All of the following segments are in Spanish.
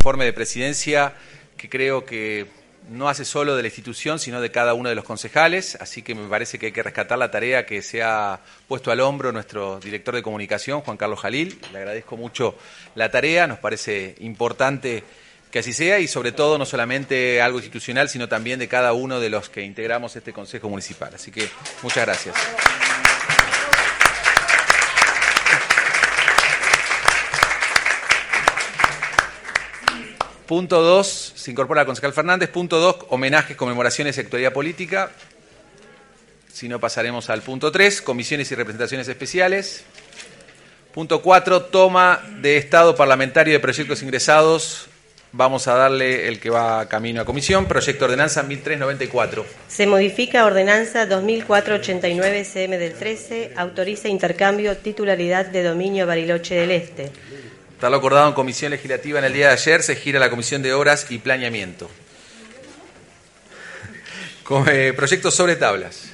informe de presidencia que creo que no hace solo de la institución, sino de cada uno de los concejales, así que me parece que hay que rescatar la tarea que se ha puesto al hombro nuestro director de comunicación, Juan Carlos Jalil. Le agradezco mucho la tarea, nos parece importante que así sea y sobre todo no solamente algo institucional, sino también de cada uno de los que integramos este Consejo Municipal. Así que muchas gracias. Punto 2, se incorpora la concejal Fernández. Punto 2, homenajes, conmemoraciones y actualidad política. Si no, pasaremos al punto 3, comisiones y representaciones especiales. Punto 4, toma de estado parlamentario de proyectos ingresados. Vamos a darle el que va camino a comisión. Proyecto de ordenanza 1394. Se modifica ordenanza 2489 CM del 13, autoriza intercambio titularidad de dominio Bariloche del Este. Está lo acordado en comisión legislativa en el día de ayer, se gira a la Comisión de Obras y Planeamiento. Proyectos sobre tablas.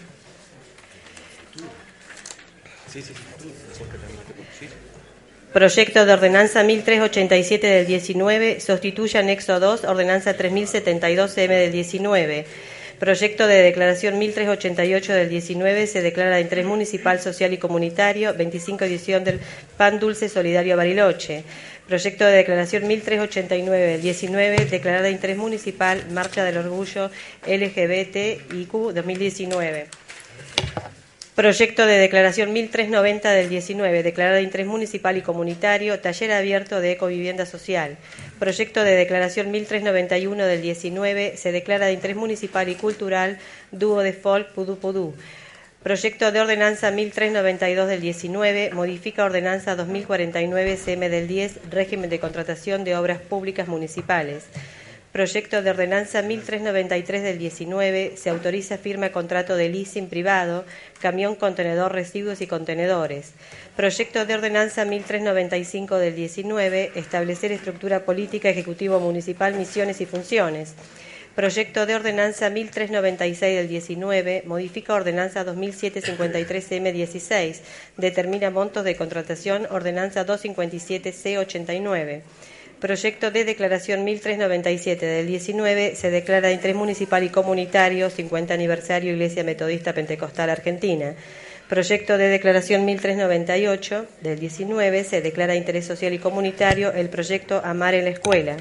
Proyecto de ordenanza 1387 del 19, sustituye anexo 2, ordenanza 3072 CM del 19. Proyecto de declaración 1388 del 19, se declara de interés municipal, social y comunitario, 25 edición del Pan Dulce Solidario Bariloche. Proyecto de declaración 1389 del 19, declarada de interés municipal, Marcha del Orgullo LGBTIQ 2019. Proyecto de declaración 1390 del 19, declarada de interés municipal y comunitario, taller abierto de ecovivienda social. Proyecto de declaración 1391 del 19, se declara de interés municipal y cultural, dúo de folk Pudú Pudú. Proyecto de ordenanza 1392 del 19, modifica ordenanza 2049 CM del 10, régimen de contratación de obras públicas municipales. Proyecto de ordenanza 1393 del 19, se autoriza firma contrato de leasing privado, camión contenedor residuos y contenedores. Proyecto de ordenanza 1395 del 19, establecer estructura política ejecutivo municipal, misiones y funciones. Proyecto de ordenanza 1396 del 19, modifica ordenanza 2753 CM16, determina montos de contratación, ordenanza 257 C89. Proyecto de declaración 1397 del 19, se declara de interés municipal y comunitario, 50 aniversario Iglesia Metodista Pentecostal Argentina. Proyecto de declaración 1398 del 19, se declara de interés social y comunitario el proyecto Amar en la Escuela.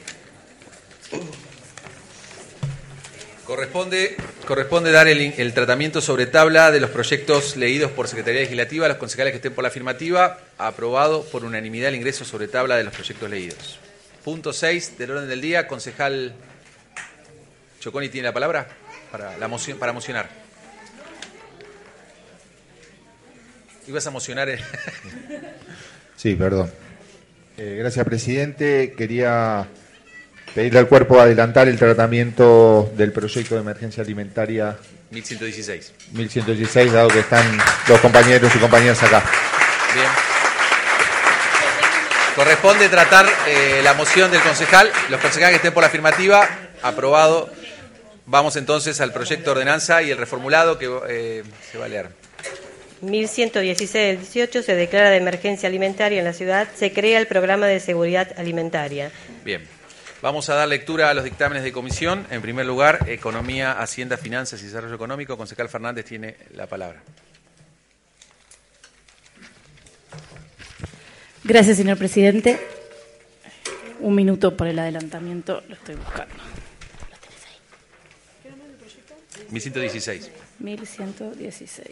Corresponde dar el tratamiento sobre tabla de los proyectos leídos por Secretaría Legislativa a los concejales que estén por la afirmativa. Aprobado por unanimidad el ingreso sobre tabla de los proyectos leídos. Punto 6 del orden del día. Concejal Choconi tiene la palabra para mocionar. ¿Ibas a mocionar? Sí, perdón. Gracias, presidente. Quería pedirle al cuerpo adelantar el tratamiento del proyecto de emergencia alimentaria 1116, dado que están los compañeros y compañeras acá. Bien. Corresponde tratar la moción del concejal. Los concejales que estén por la afirmativa, aprobado. Vamos entonces al proyecto de ordenanza y el reformulado que se va a leer. 1116 del 18, se declara de emergencia alimentaria en la ciudad, se crea el programa de seguridad alimentaria. Bien. Vamos a dar lectura a los dictámenes de comisión. En primer lugar, Economía, Hacienda, Finanzas y Desarrollo Económico. Concejal Fernández tiene la palabra. Gracias, señor presidente. Un minuto por el adelantamiento, lo estoy buscando. ¿Lo tenés ahí? ¿Qué número del proyecto? 1116. 1116.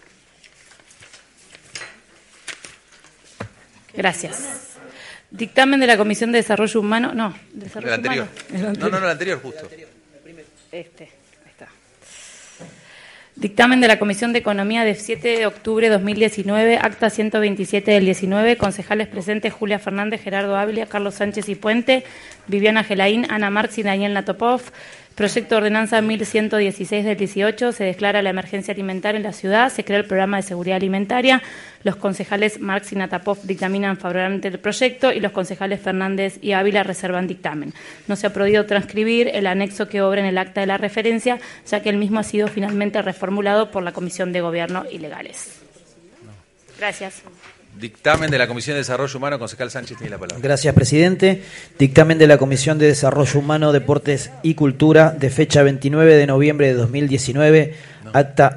Gracias. Dictamen de la Comisión de Desarrollo Humano. No, Desarrollo el anterior. Humano. No, el anterior, justo. Ahí está. Dictamen de la Comisión de Economía de 7 de octubre de 2019, acta 127 del 19, concejales presentes Julia Fernández, Gerardo Ávila, Carlos Sánchez y Puente, Viviana Gelaín, Ana Marx y Daniel Natopov. Proyecto de ordenanza 1116 del 18, se declara la emergencia alimentaria en la ciudad, se crea el programa de seguridad alimentaria. Los concejales Marx y Natopov dictaminan favorablemente el proyecto y los concejales Fernández y Ávila reservan dictamen. No se ha podido transcribir el anexo que obra en el acta de la referencia, ya que el mismo ha sido finalmente reformulado por la Comisión de Gobierno y Legales. Gracias. Dictamen de la Comisión de Desarrollo Humano, concejal Sánchez tiene la palabra. Gracias, presidente. Dictamen de la Comisión de Desarrollo Humano, Deportes y Cultura de fecha 29 de noviembre de 2019, acta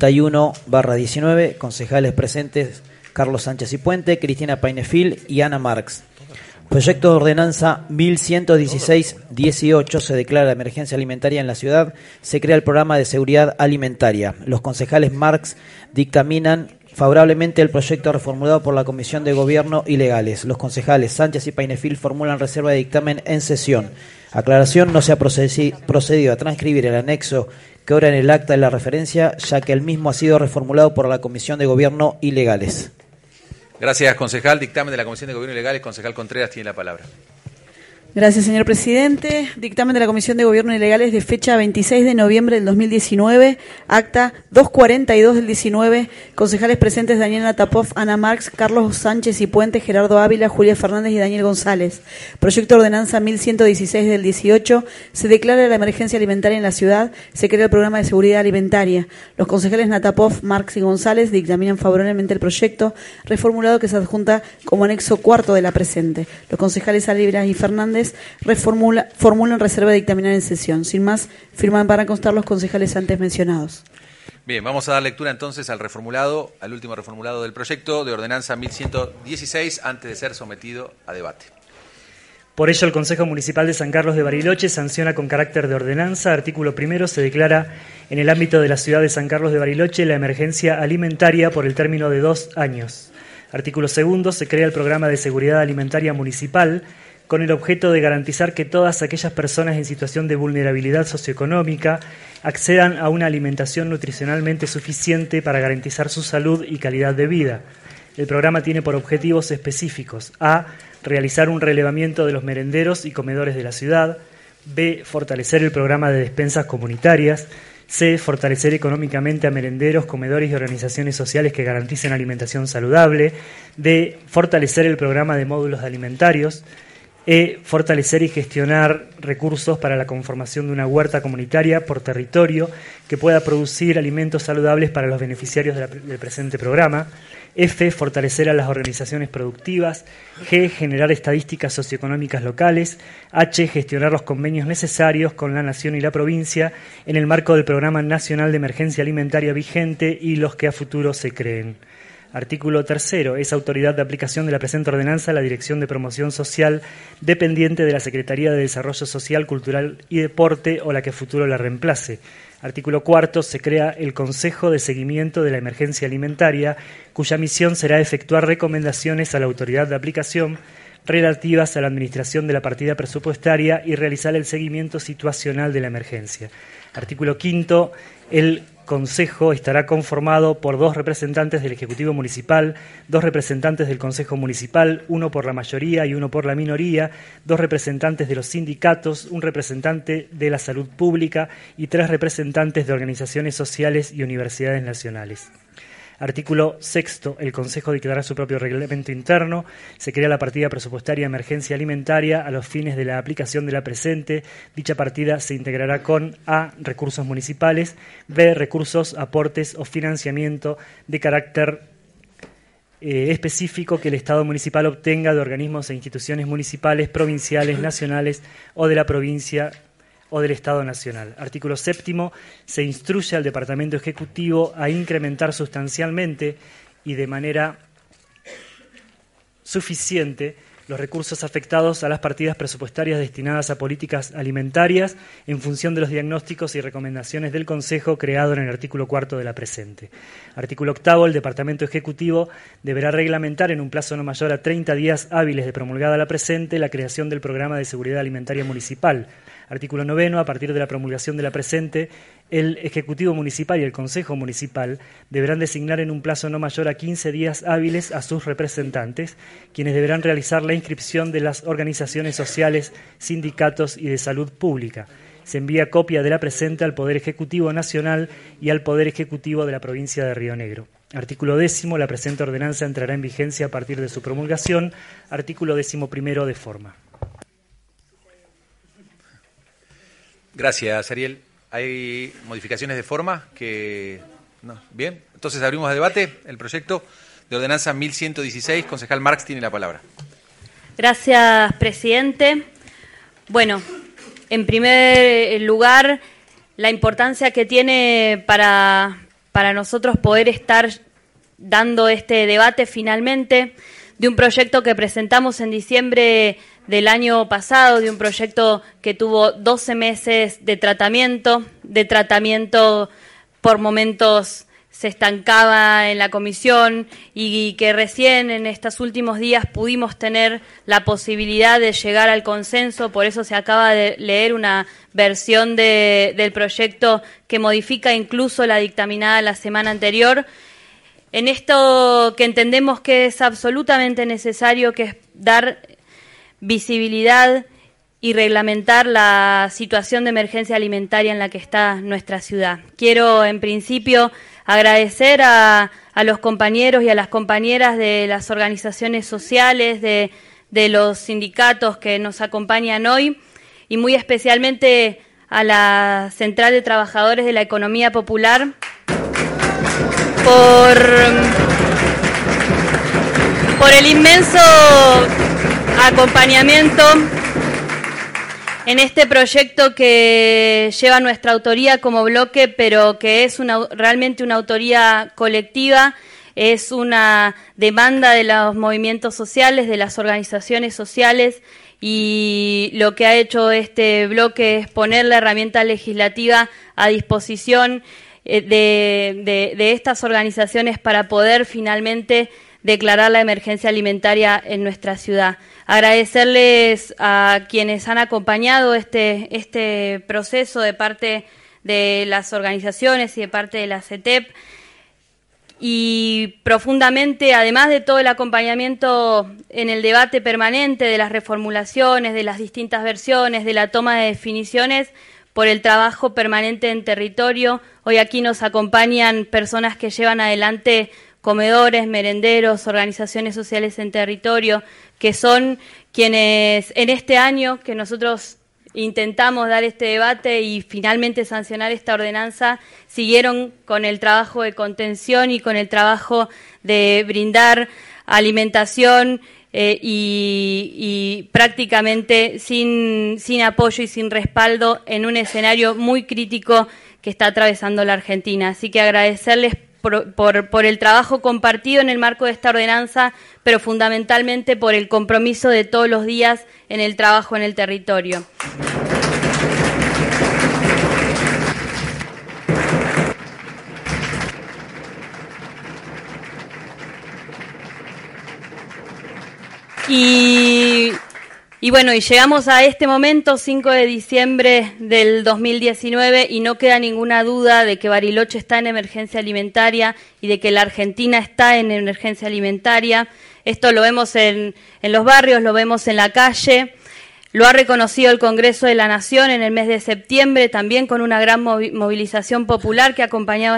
91/19, concejales presentes Carlos Sánchez y Puente, Cristina Painefil y Ana Marx. Proyecto de ordenanza 1116-18, se declara emergencia alimentaria en la ciudad, se crea el programa de seguridad alimentaria. Los concejales Marx dictaminan favorablemente el proyecto reformulado por la Comisión de Gobierno y Legales. Los concejales Sánchez y Painefil formulan reserva de dictamen en sesión. Aclaración: no se ha procedido a transcribir el anexo que obra en el acta de la referencia, ya que el mismo ha sido reformulado por la Comisión de Gobierno y Legales. Gracias, concejal. Dictamen de la Comisión de Gobierno y Legales, concejal Contreras tiene la palabra. Gracias, señor presidente. Dictamen de la Comisión de Gobierno y Legales de fecha 26 de noviembre del 2019, acta 242 del 19, concejales presentes Daniela Tapov, Ana Marx, Carlos Sánchez y Puente, Gerardo Ávila, Julia Fernández y Daniel González. Proyecto de ordenanza 1116 del 18, se declara la emergencia alimentaria en la ciudad, se crea el programa de seguridad alimentaria. Los concejales Natapov, Marx y González dictaminan favorablemente el proyecto reformulado que se adjunta como anexo cuarto de la presente. Los concejales Alibras y Fernández formulan reserva de dictaminar en sesión. Sin más, firman para constar los concejales antes mencionados. Bien, vamos a dar lectura entonces al reformulado, al último reformulado del proyecto de ordenanza 1116, antes de ser sometido a debate. Por ello, el Consejo Municipal de San Carlos de Bariloche sanciona con carácter de ordenanza. Artículo primero, se declara en el ámbito de la ciudad de San Carlos de Bariloche la emergencia alimentaria por el término de 2 años. Artículo segundo, se crea el programa de seguridad alimentaria municipal con el objeto de garantizar que todas aquellas personas en situación de vulnerabilidad socioeconómica accedan a una alimentación nutricionalmente suficiente para garantizar su salud y calidad de vida. El programa tiene por objetivos específicos: A, realizar un relevamiento de los merenderos y comedores de la ciudad; B, fortalecer el programa de despensas comunitarias; C, fortalecer económicamente a merenderos, comedores y organizaciones sociales que garanticen alimentación saludable; D, fortalecer el programa de módulos alimentarios; E, fortalecer y gestionar recursos para la conformación de una huerta comunitaria por territorio que pueda producir alimentos saludables para los beneficiarios del presente programa; F, fortalecer a las organizaciones productivas; G, generar estadísticas socioeconómicas locales; H, gestionar los convenios necesarios con la Nación y la provincia en el marco del Programa Nacional de Emergencia Alimentaria vigente y los que a futuro se creen. Artículo tercero. Es autoridad de aplicación de la presente ordenanza la Dirección de Promoción Social dependiente de la Secretaría de Desarrollo Social, Cultural y Deporte o la que a futuro la reemplace. Artículo cuarto. Se crea el Consejo de Seguimiento de la Emergencia Alimentaria, cuya misión será efectuar recomendaciones a la autoridad de aplicación relativas a la administración de la partida presupuestaria y realizar el seguimiento situacional de la emergencia. Artículo quinto. El Consejo estará conformado por 2 representantes del Ejecutivo Municipal, 2 representantes del Consejo Municipal, 1 por la mayoría y 1 por la minoría, 2 representantes de los sindicatos, 1 representante de la salud pública y 3 representantes de organizaciones sociales y universidades nacionales. Artículo sexto. El Consejo dictará su propio reglamento interno. Se crea la partida presupuestaria de emergencia alimentaria a los fines de la aplicación de la presente. Dicha partida se integrará con: A, recursos municipales; B, recursos, aportes o financiamiento de carácter específico que el Estado municipal obtenga de organismos e instituciones municipales, provinciales, nacionales o de la provincia o del Estado Nacional. Artículo séptimo. Se instruye al Departamento Ejecutivo a incrementar sustancialmente y de manera suficiente los recursos afectados a las partidas presupuestarias destinadas a políticas alimentarias en función de los diagnósticos y recomendaciones del Consejo creado en el artículo cuarto de la presente. Artículo octavo. El Departamento Ejecutivo deberá reglamentar en un plazo no mayor a 30 días hábiles de promulgada la presente la creación del Programa de Seguridad Alimentaria Municipal. Artículo noveno. A partir de la promulgación de la presente, el Ejecutivo Municipal y el Consejo Municipal deberán designar en un plazo no mayor a 15 días hábiles a sus representantes, quienes deberán realizar la inscripción de las organizaciones sociales, sindicatos y de salud pública. Se envía copia de la presente al Poder Ejecutivo Nacional y al Poder Ejecutivo de la provincia de Río Negro. Artículo décimo. La presente ordenanza entrará en vigencia a partir de su promulgación. Artículo 11º de forma. Gracias, Ariel. ¿Hay modificaciones de forma? No. Bien, entonces abrimos a debate el proyecto de ordenanza 1116. Concejal Marx tiene la palabra. Gracias, presidente. Bueno, en primer lugar, la importancia que tiene para nosotros poder estar dando este debate finalmente de un proyecto que presentamos en diciembre del año pasado, de un proyecto que tuvo 12 meses de tratamiento por momentos se estancaba en la comisión y que recién en estos últimos días pudimos tener la posibilidad de llegar al consenso. Por eso se acaba de leer una versión del proyecto que modifica incluso la dictaminada la semana anterior. En esto que entendemos que es absolutamente necesario, que es dar visibilidad y reglamentar la situación de emergencia alimentaria en la que está nuestra ciudad. Quiero, en principio, agradecer a los compañeros y a las compañeras de las organizaciones sociales, de los sindicatos que nos acompañan hoy, y muy especialmente a la Central de Trabajadores de la Economía Popular por el inmenso acompañamiento en este proyecto que lleva nuestra autoría como bloque, pero que es realmente una autoría colectiva, es una demanda de los movimientos sociales, de las organizaciones sociales, y lo que ha hecho este bloque es poner la herramienta legislativa a disposición de estas organizaciones para poder finalmente declarar la emergencia alimentaria en nuestra ciudad. Agradecerles a quienes han acompañado este proceso de parte de las organizaciones y de parte de la CETEP, y profundamente, además de todo el acompañamiento en el debate permanente de las reformulaciones, de las distintas versiones, de la toma de definiciones, por el trabajo permanente en territorio. Hoy aquí nos acompañan personas que llevan adelante comedores, merenderos, organizaciones sociales en territorio, que son quienes en este año que nosotros intentamos dar este debate y finalmente sancionar esta ordenanza, siguieron con el trabajo de contención y con el trabajo de brindar alimentación y prácticamente sin apoyo y sin respaldo en un escenario muy crítico que está atravesando la Argentina. Así que agradecerles por el trabajo compartido en el marco de esta ordenanza, pero fundamentalmente por el compromiso de todos los días en el trabajo en el territorio. Y bueno, y llegamos a este momento, 5 de diciembre del 2019, y no queda ninguna duda de que Bariloche está en emergencia alimentaria y de que la Argentina está en emergencia alimentaria. Esto lo vemos en los barrios, lo vemos en la calle, lo ha reconocido el Congreso de la Nación en el mes de septiembre, también con una gran movilización popular que ha acompañado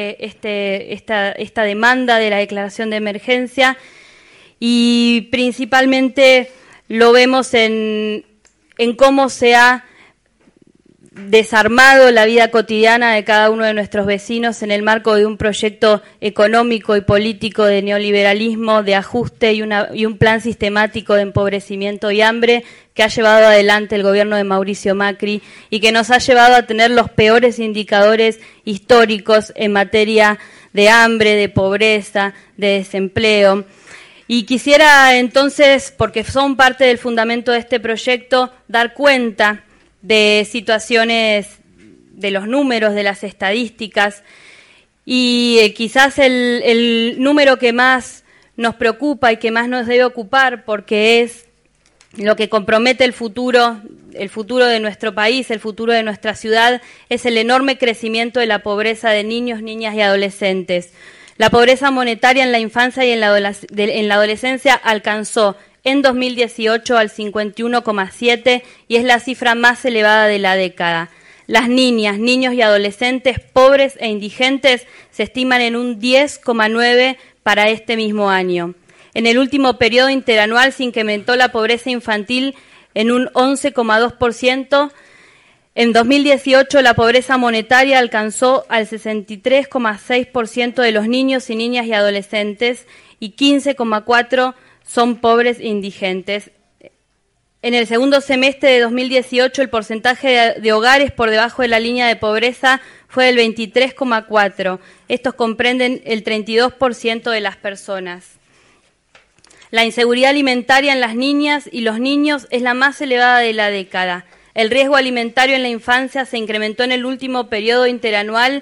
esta demanda de la declaración de emergencia, y principalmente lo vemos en cómo se ha desarmado la vida cotidiana de cada uno de nuestros vecinos en el marco de un proyecto económico y político de neoliberalismo, de ajuste y un plan sistemático de empobrecimiento y hambre que ha llevado adelante el gobierno de Mauricio Macri y que nos ha llevado a tener los peores indicadores históricos en materia de hambre, de pobreza, de desempleo. Y quisiera entonces, porque son parte del fundamento de este proyecto, dar cuenta de situaciones, de los números, de las estadísticas, y quizás el número que más nos preocupa y que más nos debe ocupar, porque es lo que compromete el futuro de nuestro país, el futuro de nuestra ciudad, es el enorme crecimiento de la pobreza de niños, niñas y adolescentes. La pobreza monetaria en la infancia y en la adolescencia alcanzó en 2018 al 51,7 y es la cifra más elevada de la década. Las niñas, niños y adolescentes pobres e indigentes se estiman en un 10,9 para este mismo año. En el último periodo interanual se incrementó la pobreza infantil en un 11,2%. En 2018 la pobreza monetaria alcanzó al 63,6% de los niños y niñas y adolescentes, y 15,4 son pobres e indigentes. En el segundo semestre de 2018, el porcentaje de hogares por debajo de la línea de pobreza fue del 23,4. Estos comprenden el 32% de las personas. La inseguridad alimentaria en las niñas y los niños es la más elevada de la década. El riesgo alimentario en la infancia se incrementó en el último periodo interanual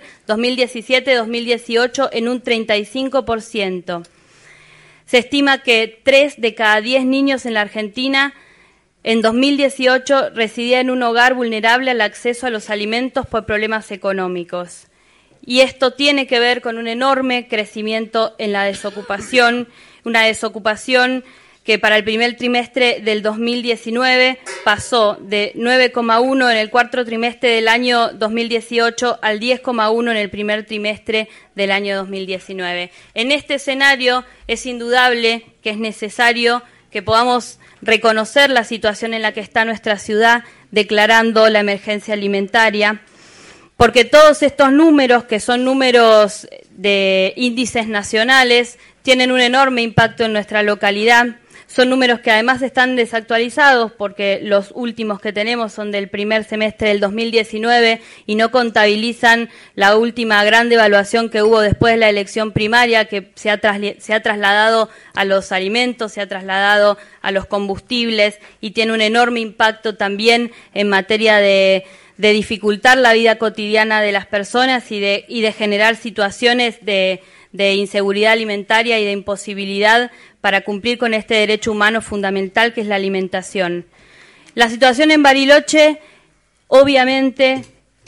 2017-2018 en un 35%. Se estima que 3 de cada 10 niños en la Argentina en 2018 residían en un hogar vulnerable al acceso a los alimentos por problemas económicos. Y esto tiene que ver con un enorme crecimiento en la desocupación, una desocupación que para el primer trimestre del 2019 pasó de 9,1 en el cuarto trimestre del año 2018 al 10,1 en el primer trimestre del año 2019. En este escenario es indudable que es necesario que podamos reconocer la situación en la que está nuestra ciudad, declarando la emergencia alimentaria, porque todos estos números, que son números de índices nacionales, tienen un enorme impacto en nuestra localidad. Son números que además están desactualizados porque los últimos que tenemos son del primer semestre del 2019 y no contabilizan la última gran devaluación que hubo después de la elección primaria, que se ha trasladado a los alimentos, se ha trasladado a los combustibles y tiene un enorme impacto también en materia de dificultar la vida cotidiana de las personas y de generar situaciones de inseguridad alimentaria y de imposibilidad para cumplir con este derecho humano fundamental que es la alimentación. La situación en Bariloche obviamente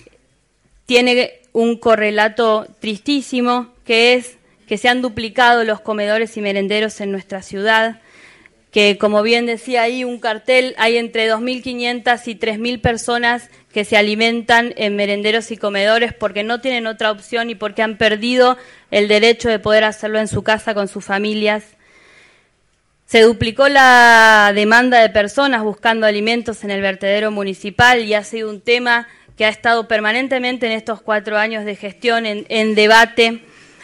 tiene un correlato tristísimo, que es que se han duplicado los comedores y merenderos en nuestra ciudad, que como bien decía ahí un cartel, hay entre 2.500 y 3.000 personas que se alimentan en merenderos y comedores porque no tienen otra opción y porque han perdido el derecho de poder hacerlo en su casa con sus familias. Se duplicó la demanda de personas buscando alimentos en el vertedero municipal y ha sido un tema que ha estado permanentemente en estos 4 años de gestión en debate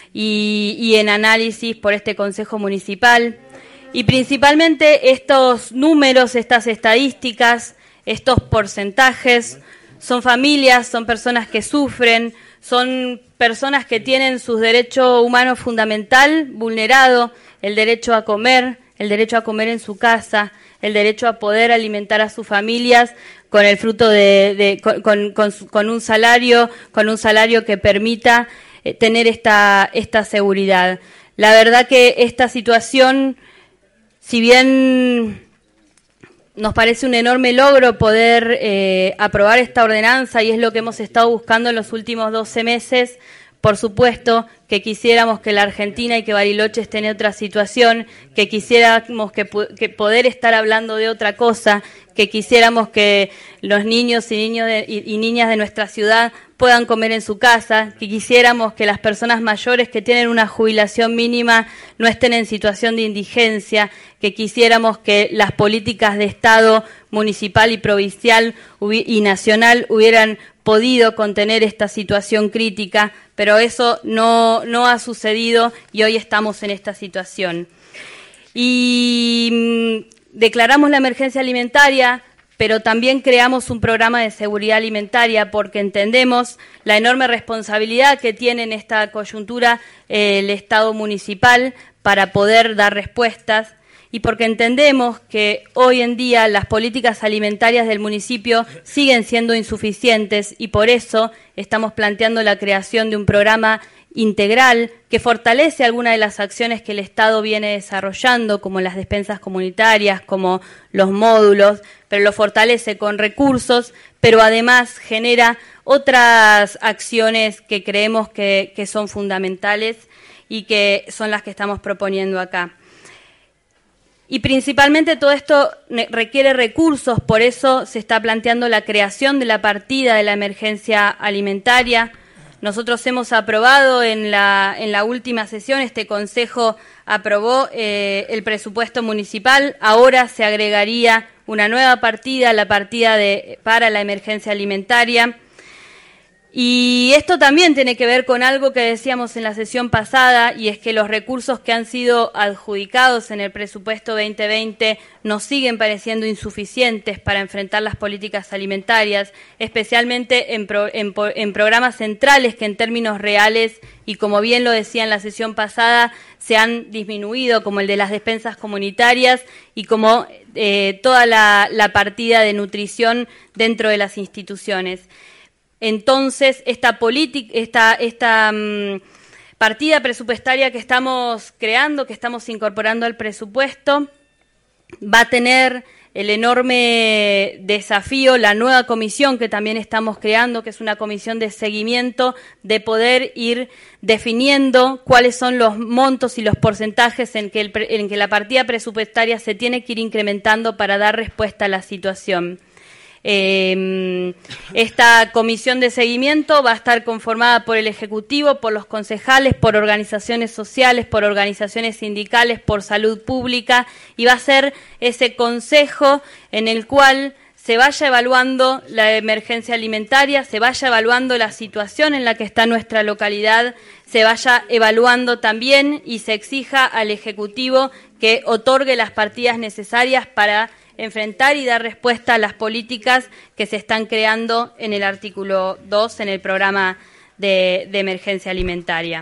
y en análisis por este Consejo Municipal. Y principalmente estos números, estas estadísticas, estos porcentajes, son familias, son personas que sufren, son personas que tienen su derecho humano fundamental vulnerado, el derecho a comer en su casa, el derecho a poder alimentar a sus familias con el fruto con un salario que permita tener esta seguridad. La verdad que esta situación, si bien nos parece un enorme logro poder aprobar esta ordenanza y es lo que hemos estado buscando en los últimos 12 meses, por supuesto que quisiéramos que la Argentina y que Bariloche estén en otra situación, que quisiéramos que poder estar hablando de otra cosa, que quisiéramos que los niños y niñas de nuestra ciudad puedan comer en su casa, que quisiéramos que las personas mayores que tienen una jubilación mínima no estén en situación de indigencia, que quisiéramos que las políticas de Estado municipal y provincial y nacional hubieran podido contener esta situación crítica, pero eso no ha sucedido y hoy estamos en esta situación. Y declaramos la emergencia alimentaria, pero también creamos un programa de seguridad alimentaria porque entendemos la enorme responsabilidad que tiene en esta coyuntura el Estado municipal para poder dar respuestas y porque entendemos que hoy en día las políticas alimentarias del municipio siguen siendo insuficientes y por eso estamos planteando la creación de un programa integral que fortalece algunas de las acciones que el Estado viene desarrollando, como las despensas comunitarias, como los módulos, pero lo fortalece con recursos, pero además genera otras acciones que creemos que son fundamentales y que son las que estamos proponiendo acá. Y principalmente todo esto requiere recursos, por eso se está planteando la creación de la partida de la emergencia alimentaria. Nosotros hemos aprobado en la última sesión, este Consejo aprobó el presupuesto municipal, ahora se agregaría una nueva partida, la partida para la emergencia alimentaria. Y esto también tiene que ver con algo que decíamos en la sesión pasada, y es que los recursos que han sido adjudicados en el presupuesto 2020 nos siguen pareciendo insuficientes para enfrentar las políticas alimentarias, especialmente en programas centrales que en términos reales, y como bien lo decía en la sesión pasada, se han disminuido, como el de las despensas comunitarias y como toda la partida de nutrición dentro de las instituciones. Entonces, esta partida presupuestaria que estamos creando, que estamos incorporando al presupuesto, va a tener el enorme desafío, la nueva comisión que también estamos creando, que es una comisión de seguimiento, de poder ir definiendo cuáles son los montos y los porcentajes en que la partida presupuestaria se tiene que ir incrementando para dar respuesta a la situación. Esta comisión de seguimiento va a estar conformada por el Ejecutivo, por los concejales, por organizaciones sociales, por organizaciones sindicales, por salud pública, y va a ser ese consejo en el cual se vaya evaluando la emergencia alimentaria, se vaya evaluando la situación en la que está nuestra localidad, se vaya evaluando también y se exija al Ejecutivo que otorgue las partidas necesarias para enfrentar y dar respuesta a las políticas que se están creando en el artículo 2, en el programa de emergencia alimentaria.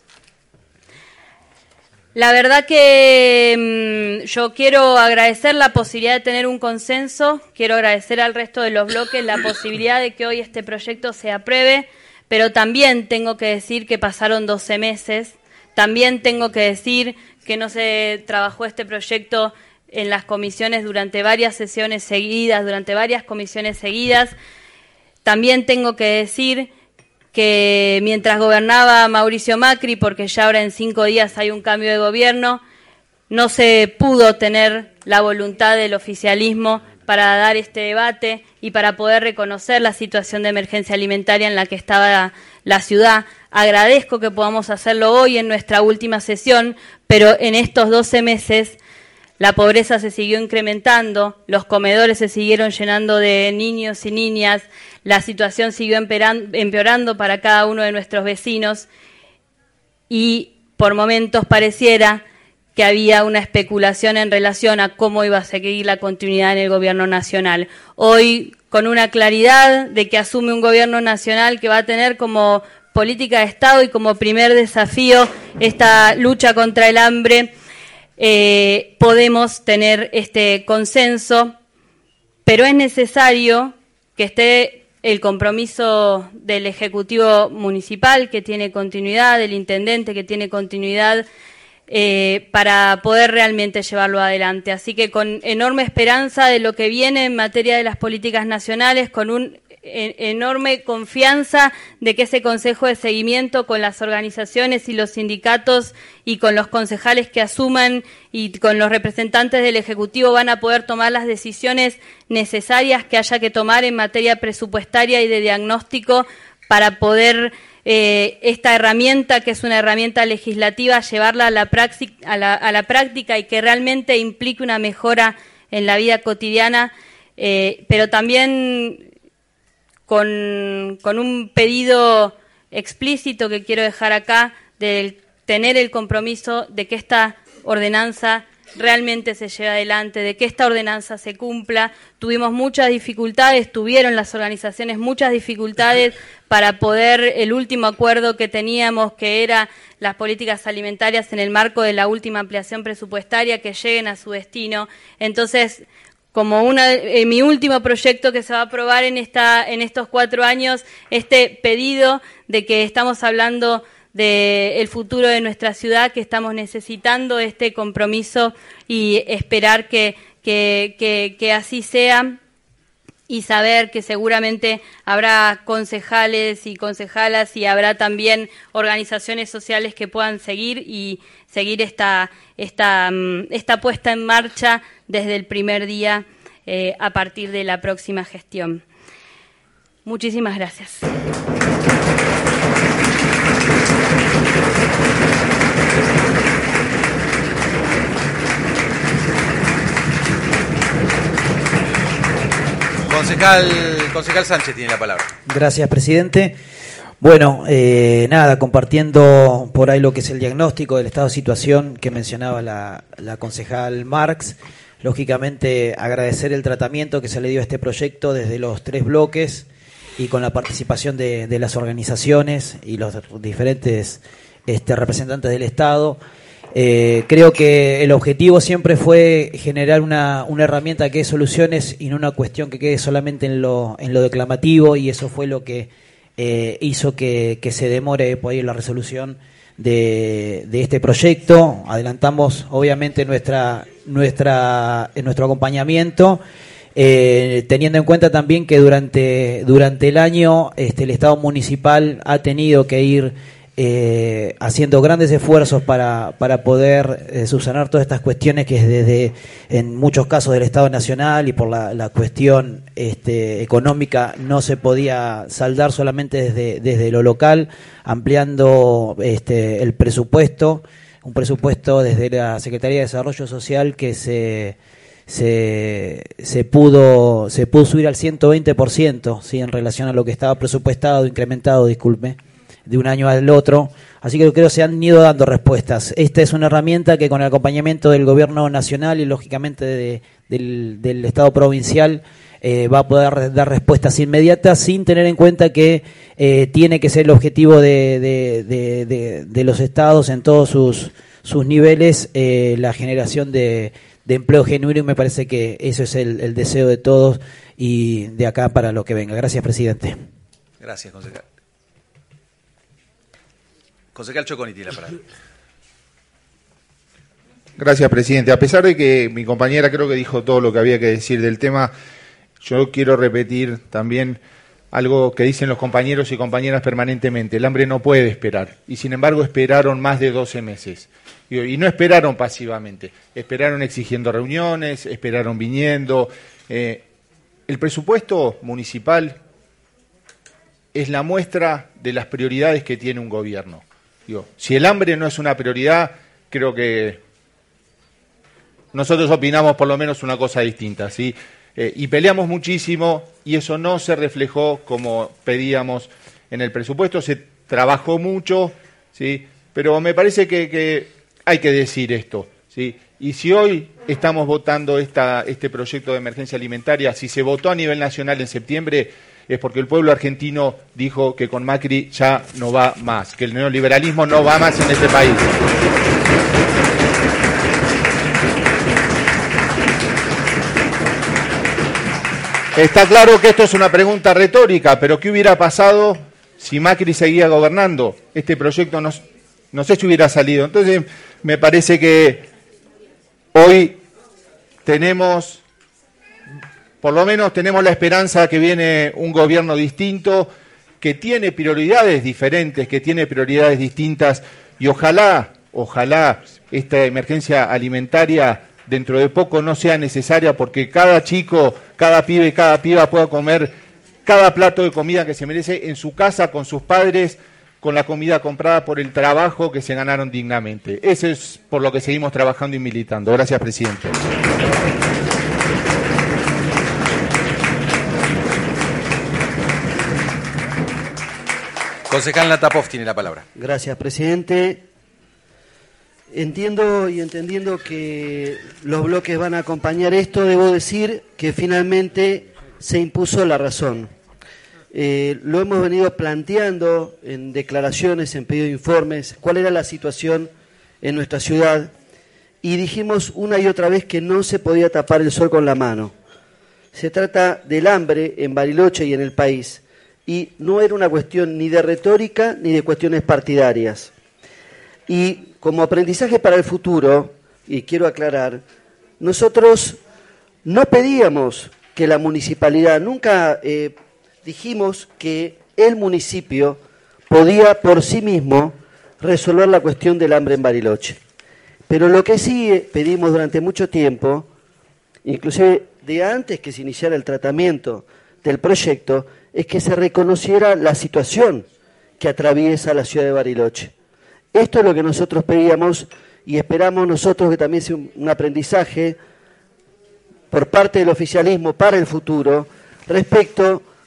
La verdad que yo quiero agradecer la posibilidad de tener un consenso, quiero agradecer al resto de los bloques la posibilidad de que hoy este proyecto se apruebe, pero también tengo que decir que pasaron 12 meses, también tengo que decir que no se trabajó este proyecto en las comisiones durante varias sesiones seguidas, durante varias comisiones seguidas. También tengo que decir que mientras gobernaba Mauricio Macri, porque ya ahora en 5 días hay un cambio de gobierno, no se pudo tener la voluntad del oficialismo para dar este debate y para poder reconocer la situación de emergencia alimentaria en la que estaba la ciudad. Agradezco que podamos hacerlo hoy en nuestra última sesión, pero en estos 12 meses la pobreza se siguió incrementando, los comedores se siguieron llenando de niños y niñas, la situación siguió empeorando para cada uno de nuestros vecinos y por momentos pareciera que había una especulación en relación a cómo iba a seguir la continuidad en el gobierno nacional. Hoy, con una claridad de que asume un gobierno nacional que va a tener como política de Estado y como primer desafío esta lucha contra el hambre, podemos tener este consenso, pero es necesario que esté el compromiso del Ejecutivo Municipal, que tiene continuidad, del Intendente, que tiene continuidad, para poder realmente llevarlo adelante. Así que con enorme esperanza de lo que viene en materia de las políticas nacionales, con un enorme confianza de que ese Consejo de Seguimiento con las organizaciones y los sindicatos y con los concejales que asuman y con los representantes del Ejecutivo van a poder tomar las decisiones necesarias que haya que tomar en materia presupuestaria y de diagnóstico para poder esta herramienta, que es una herramienta legislativa, llevarla a la práctica y que realmente implique una mejora en la vida cotidiana, pero también con un pedido explícito que quiero dejar acá, de tener el compromiso de que esta ordenanza realmente se lleve adelante, de que esta ordenanza se cumpla. Tuvimos muchas dificultades, tuvieron las organizaciones muchas dificultades para poder, el último acuerdo que teníamos, que era las políticas alimentarias en el marco de la última ampliación presupuestaria, que lleguen a su destino. Entonces, como mi último proyecto que se va a aprobar en estos 4 años, este pedido de que estamos hablando del futuro de nuestra ciudad, que estamos necesitando este compromiso y esperar que así sea, y saber que seguramente habrá concejales y concejalas y habrá también organizaciones sociales que puedan seguir esta puesta en marcha desde el primer día a partir de la próxima gestión. Muchísimas gracias. Concejal Sánchez tiene la palabra. Gracias, presidente. Bueno, nada, compartiendo por ahí lo que es el diagnóstico del estado de situación que mencionaba la concejal Marx. Lógicamente, agradecer el tratamiento que se le dio a este proyecto desde los 3 bloques y con la participación de las organizaciones y los diferentes representantes del Estado. Creo que el objetivo siempre fue generar una herramienta que dé soluciones y no una cuestión que quede solamente en lo declamativo, y eso fue lo que hizo que se demore por ahí la resolución de este proyecto. Adelantamos obviamente nuestro acompañamiento, teniendo en cuenta también que durante el año el Estado municipal ha tenido que ir haciendo grandes esfuerzos para poder subsanar todas estas cuestiones que es desde, en muchos casos, del Estado Nacional, y por la cuestión económica no se podía saldar solamente desde lo local, ampliando el presupuesto, un presupuesto desde la Secretaría de Desarrollo Social que se pudo subir al 120%, ¿sí? En relación a lo que estaba presupuestado, incrementado, disculpe, de un año al otro. Así que creo que se han ido dando respuestas. Esta es una herramienta que, con el acompañamiento del gobierno nacional y lógicamente del Estado provincial, va a poder dar respuestas inmediatas, sin tener en cuenta que tiene que ser el objetivo de los estados en todos sus niveles, la generación de empleo genuino, y me parece que eso es el deseo de todos y de acá para lo que venga. Gracias, presidente. Gracias, concejal. Concejal Choconi tiene la palabra. Gracias, presidente. A pesar de que mi compañera creo que dijo todo lo que había que decir del tema, yo quiero repetir también algo que dicen los compañeros y compañeras permanentemente: el hambre no puede esperar, y sin embargo esperaron más de 12 meses. Y no esperaron pasivamente, esperaron exigiendo reuniones, esperaron viniendo. El presupuesto municipal es la muestra de las prioridades que tiene un gobierno. Si el hambre no es una prioridad, creo que nosotros opinamos por lo menos una cosa distinta, ¿sí? Y peleamos muchísimo, y eso no se reflejó como pedíamos en el presupuesto. Se trabajó mucho, ¿sí? Pero me parece que hay que decir esto, ¿sí? Y si hoy estamos votando este proyecto de emergencia alimentaria, si se votó a nivel nacional en septiembre, es porque el pueblo argentino dijo que con Macri ya no va más, que el neoliberalismo no va más en este país. Está claro que esto es una pregunta retórica, pero ¿qué hubiera pasado si Macri seguía gobernando? Este proyecto no sé si hubiera salido. Entonces, me parece que hoy por lo menos tenemos la esperanza que viene un gobierno distinto, que tiene prioridades diferentes, que tiene prioridades distintas, y ojalá esta emergencia alimentaria dentro de poco no sea necesaria, porque cada chico, cada pibe y cada piba pueda comer cada plato de comida que se merece en su casa, con sus padres, con la comida comprada por el trabajo que se ganaron dignamente. Eso es por lo que seguimos trabajando y militando. Gracias, presidente. Concejal Natapov tiene la palabra. Gracias, presidente. Entiendo y entendiendo que los bloques van a acompañar esto, debo decir que finalmente se impuso la razón. Lo hemos venido planteando en declaraciones, en pedido de informes, cuál era la situación en nuestra ciudad, y dijimos una y otra vez que no se podía tapar el sol con la mano. Se trata del hambre en Bariloche y en el país, y no era una cuestión ni de retórica ni de cuestiones partidarias. Y como aprendizaje para el futuro, y quiero aclarar, nosotros no pedíamos que la municipalidad, nunca dijimos que el municipio podía por sí mismo resolver la cuestión del hambre en Bariloche. Pero lo que sí pedimos durante mucho tiempo, inclusive de antes que se iniciara el tratamiento del proyecto, es que se reconociera la situación que atraviesa la ciudad de Bariloche. Esto es lo que nosotros pedíamos, y esperamos nosotros que también sea un aprendizaje por parte del oficialismo para el futuro respecto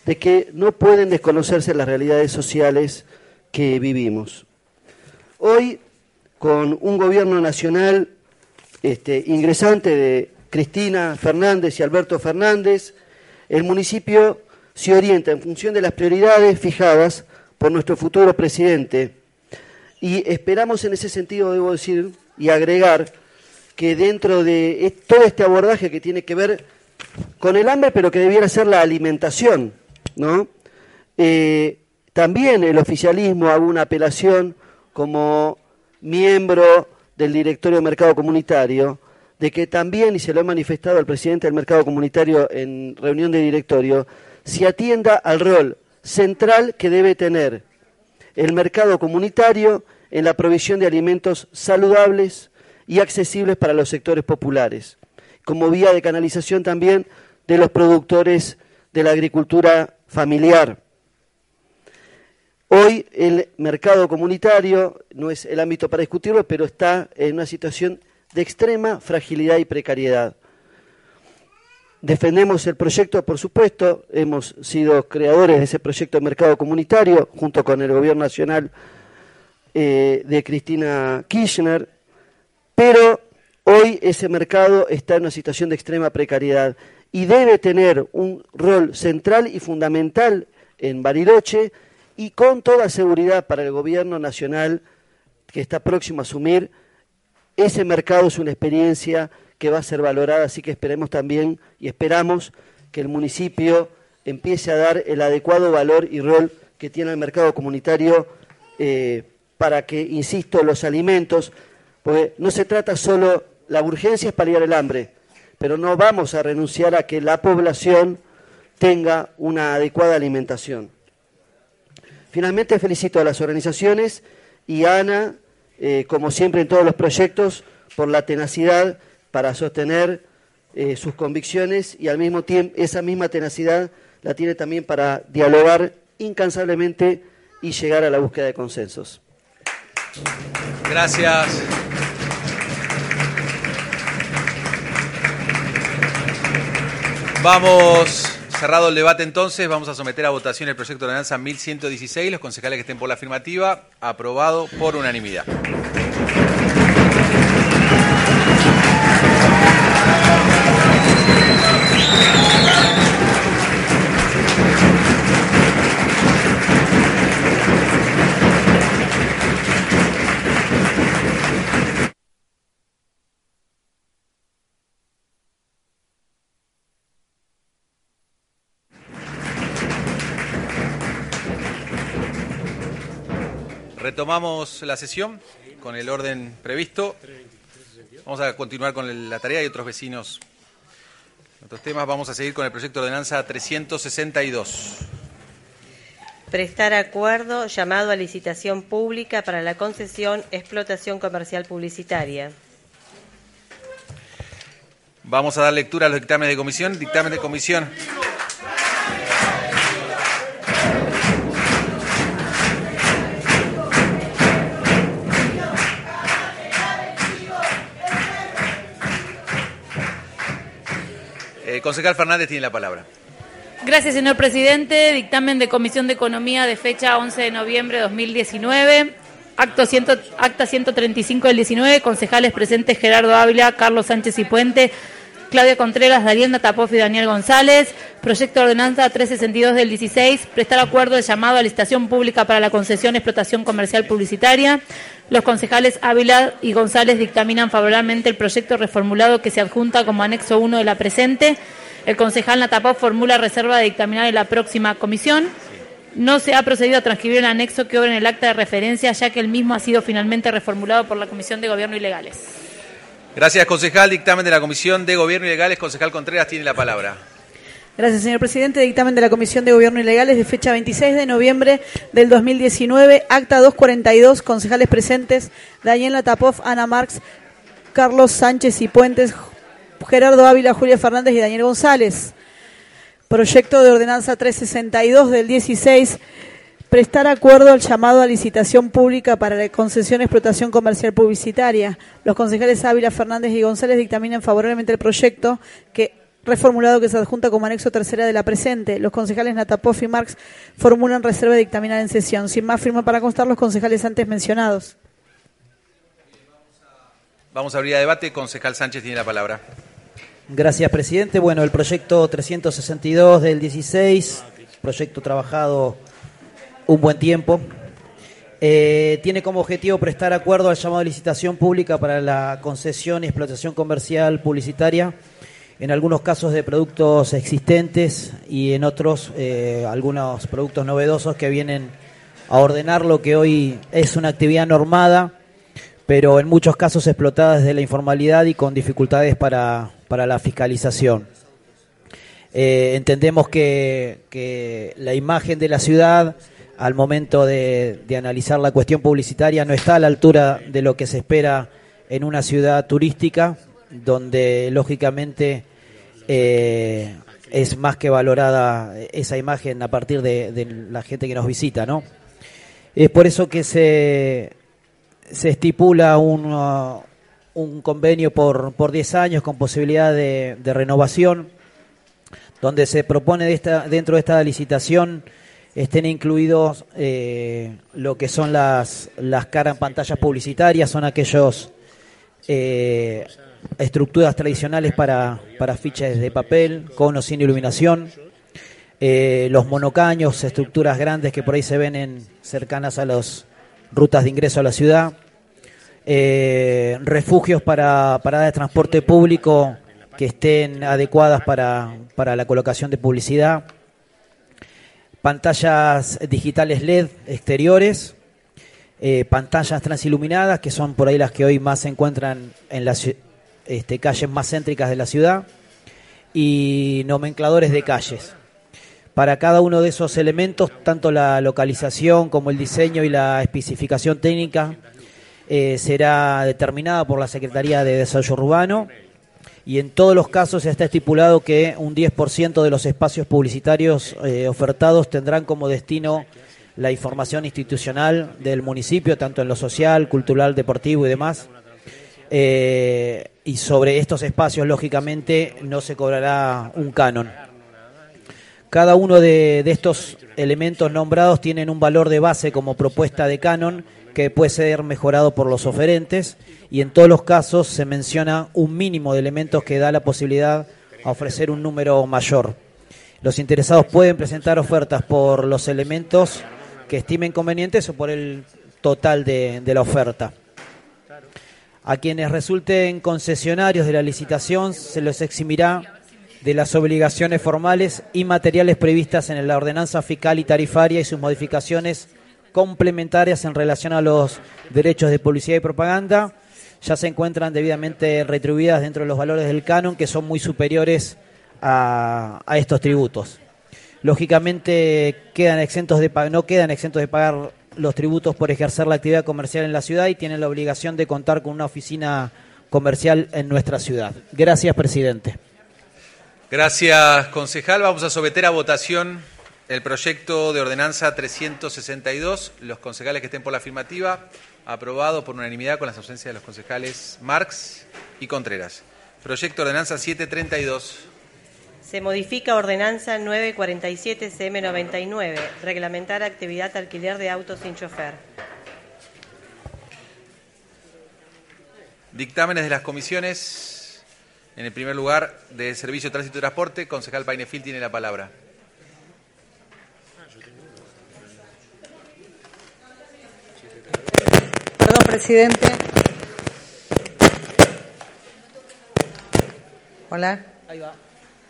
de que no pueden desconocerse las realidades sociales que vivimos. Hoy, con un gobierno nacional ingresante de Cristina Fernández y Alberto Fernández, el municipio se orienta en función de las prioridades fijadas por nuestro futuro presidente. Y esperamos en ese sentido, debo decir, y agregar, que dentro de todo este abordaje que tiene que ver con el hambre, pero que debiera ser la alimentación, ¿no? También el oficialismo haga una apelación como miembro del directorio de Mercado Comunitario, de que también, y se lo ha manifestado al presidente del Mercado Comunitario en reunión de directorio, se atienda al rol central que debe tener el mercado comunitario en la provisión de alimentos saludables y accesibles para los sectores populares, como vía de canalización también de los productores de la agricultura familiar. Hoy el mercado comunitario no es el ámbito para discutirlo, pero está en una situación de extrema fragilidad y precariedad. Defendemos el proyecto, por supuesto, hemos sido creadores de ese proyecto de mercado comunitario junto con el gobierno nacional de Cristina Kirchner, pero hoy ese mercado está en una situación de extrema precariedad y debe tener un rol central y fundamental en Bariloche y con toda seguridad para el gobierno nacional que está próximo a asumir. Ese mercado es una experiencia que va a ser valorada, así que esperemos también y esperamos que el municipio empiece a dar el adecuado valor y rol que tiene el mercado comunitario para que, insisto, los alimentos, porque no se trata solo, la urgencia es paliar el hambre, pero no vamos a renunciar a que la población tenga una adecuada alimentación. Finalmente felicito a las organizaciones y a Ana, como siempre en todos los proyectos, por la tenacidad para sostener sus convicciones y al mismo tiempo esa misma tenacidad la tiene también para dialogar incansablemente y llegar a la búsqueda de consensos. Gracias. Vamos, cerrado el debate entonces, vamos a someter a votación el proyecto de ordenanza 1116. Los concejales que estén por la afirmativa, aprobado por unanimidad. Retomamos la sesión con el orden previsto. Vamos a continuar con la tarea y otros vecinos. Otros temas, vamos a seguir con el proyecto de ordenanza 362. Prestar acuerdo, llamado a licitación pública para la concesión, explotación comercial publicitaria. Vamos a dar lectura a los dictámenes de comisión. Dictamen de comisión. Concejal Fernández tiene la palabra. Gracias, señor presidente. Dictamen de Comisión de Economía de fecha 11 de noviembre de 2019. Acta 135 del 19. Concejales presentes: Gerardo Ávila, Carlos Sánchez y Puente, Claudia Contreras, Darienda Tapoff y Daniel González. Proyecto de ordenanza 362 del 16. Prestar acuerdo del llamado a licitación pública para la concesión de explotación comercial publicitaria. Los concejales Ávila y González dictaminan favorablemente el proyecto reformulado que se adjunta como anexo 1 de la presente. El concejal Natapov formula reserva de dictaminar en la próxima comisión. No se ha procedido a transcribir el anexo que obra en el acta de referencia, ya que el mismo ha sido finalmente reformulado por la Comisión de Gobierno y Legales. Gracias, concejal. Dictamen de la Comisión de Gobierno y Legales. Concejal Contreras tiene la palabra. Gracias, señor presidente. Dictamen de la Comisión de Gobierno y Legales de fecha 26 de noviembre del 2019. Acta 242. Concejales presentes: Daniela Tapoff, Ana Marx, Carlos Sánchez y Puentes, Gerardo Ávila, Julia Fernández y Daniel González. Proyecto de ordenanza 362 del 16. Prestar acuerdo al llamado a licitación pública para la concesión de explotación comercial publicitaria. Los concejales Ávila, Fernández y González dictaminan favorablemente el proyecto que reformulado que se adjunta como anexo tercera de la presente. Los concejales Natapov y Marx formulan reserva de dictaminar en sesión. Sin más, firma para constar los concejales antes mencionados. Vamos a abrir a debate. Concejal Sánchez tiene la palabra. Gracias, presidente. Bueno, el proyecto 362 del 16, proyecto trabajado un buen tiempo, tiene como objetivo prestar acuerdo al llamado de licitación pública para la concesión y explotación comercial publicitaria, en algunos casos de productos existentes y en otros algunos productos novedosos que vienen a ordenar lo que hoy es una actividad normada, pero en muchos casos explotada desde la informalidad y con dificultades para la fiscalización. Entendemos que la imagen de la ciudad al momento de analizar la cuestión publicitaria no está a la altura de lo que se espera en una ciudad turística, donde lógicamente es más que valorada esa imagen a partir de la gente que nos visita, ¿no? Es por eso que se estipula un convenio por 10 años con posibilidad de renovación, donde se propone dentro de esta licitación estén incluidos lo que son las caras en pantallas publicitarias, son aquellos estructuras tradicionales para fichas de papel, conos sin iluminación, los monocaños, estructuras grandes que por ahí se ven cercanas a las rutas de ingreso a la ciudad, refugios para paradas de transporte público que estén adecuadas para la colocación de publicidad, pantallas digitales LED exteriores, pantallas transiluminadas, que son por ahí las que hoy más se encuentran en las calles más céntricas de la ciudad, y nomencladores de calles. Para cada uno de esos elementos, tanto la localización como el diseño y la especificación técnica será determinada por la Secretaría de Desarrollo Urbano, y en todos los casos ya está estipulado que un 10% de los espacios publicitarios ofertados tendrán como destino la información institucional del municipio, tanto en lo social, cultural, deportivo y demás. Y sobre estos espacios, lógicamente, no se cobrará un canon. Cada uno de estos elementos nombrados tienen un valor de base como propuesta de canon que puede ser mejorado por los oferentes, y en todos los casos se menciona un mínimo de elementos que da la posibilidad a ofrecer un número mayor. Los interesados pueden presentar ofertas por los elementos que estimen convenientes o por el total de la oferta. A quienes resulten concesionarios de la licitación se los eximirá de las obligaciones formales y materiales previstas en la ordenanza fiscal y tarifaria y sus modificaciones complementarias en relación a los derechos de publicidad y propaganda. Ya se encuentran debidamente retribuidas dentro de los valores del canon, que son muy superiores a estos tributos. Lógicamente no quedan exentos de pagar los tributos por ejercer la actividad comercial en la ciudad y tienen la obligación de contar con una oficina comercial en nuestra ciudad. Gracias, presidente. Gracias, concejal. Vamos a someter a votación el proyecto de ordenanza 362. Los concejales que estén por la afirmativa, aprobado por unanimidad con las ausencias de los concejales Marx y Contreras. Proyecto de ordenanza 732. Se modifica ordenanza 947 CM99, reglamentar actividad de alquiler de autos sin chofer. Dictámenes de las comisiones. En el primer lugar, de Servicio, Tránsito y Transporte, concejal Painefil tiene la palabra. Perdón, presidente. Hola. Ahí va.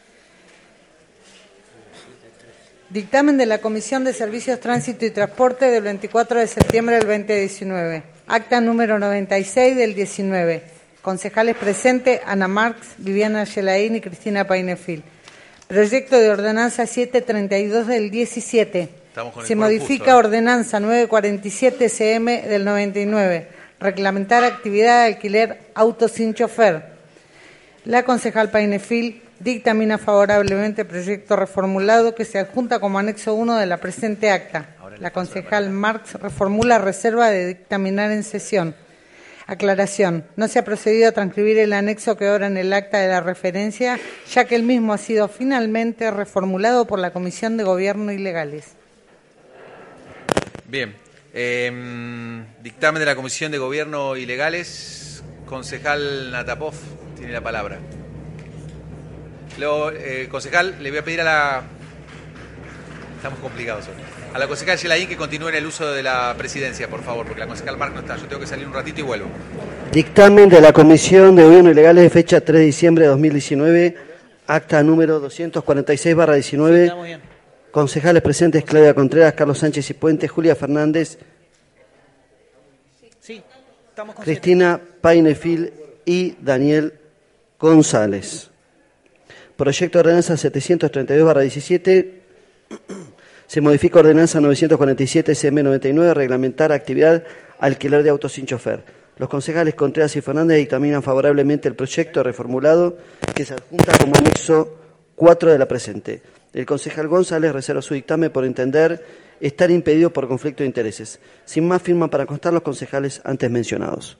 Dictamen de la Comisión de Servicios, Tránsito y Transporte del 24 de septiembre del 2019. Acta número 96 del 19. Concejales presentes: Ana Marx, Viviana Gelaín y Cristina Painefil. Proyecto de ordenanza 732 del 17. Se modifica ordenanza 947 CM del 99. Reglamentar actividad de alquiler autos sin chofer. La concejal Painefil dictamina favorablemente el proyecto reformulado que se adjunta como anexo 1 de la presente acta. La concejal Marx reformula reserva de dictaminar en sesión. Aclaración. No se ha procedido a transcribir el anexo que obra en el acta de la referencia, ya que el mismo ha sido finalmente reformulado por la Comisión de Gobierno y Legales. Bien. Dictamen de la Comisión de Gobierno y Legales. Concejal Natapov tiene la palabra. Luego, concejal, le voy a pedir a la... Estamos complicados hoy. A la concejal Gelaín que continúe en el uso de la presidencia, por favor, porque la concejal Marc no está. Yo tengo que salir un ratito y vuelvo. Dictamen de la Comisión de Gobierno y Legales de fecha 3 de diciembre de 2019, acta número 246/19. Concejales presentes: Claudia Contreras, Carlos Sánchez y Puente, Julia Fernández, Cristina Painefil y Daniel González. Proyecto de ordenanza 732/17. Se modifica ordenanza 947 CM99, reglamentar actividad alquiler de autos sin chofer. Los concejales Contreras y Fernández dictaminan favorablemente el proyecto reformulado que se adjunta como anexo 4 de la presente. El concejal González reserva su dictamen por entender estar impedido por conflicto de intereses. Sin más, firma para constar los concejales antes mencionados.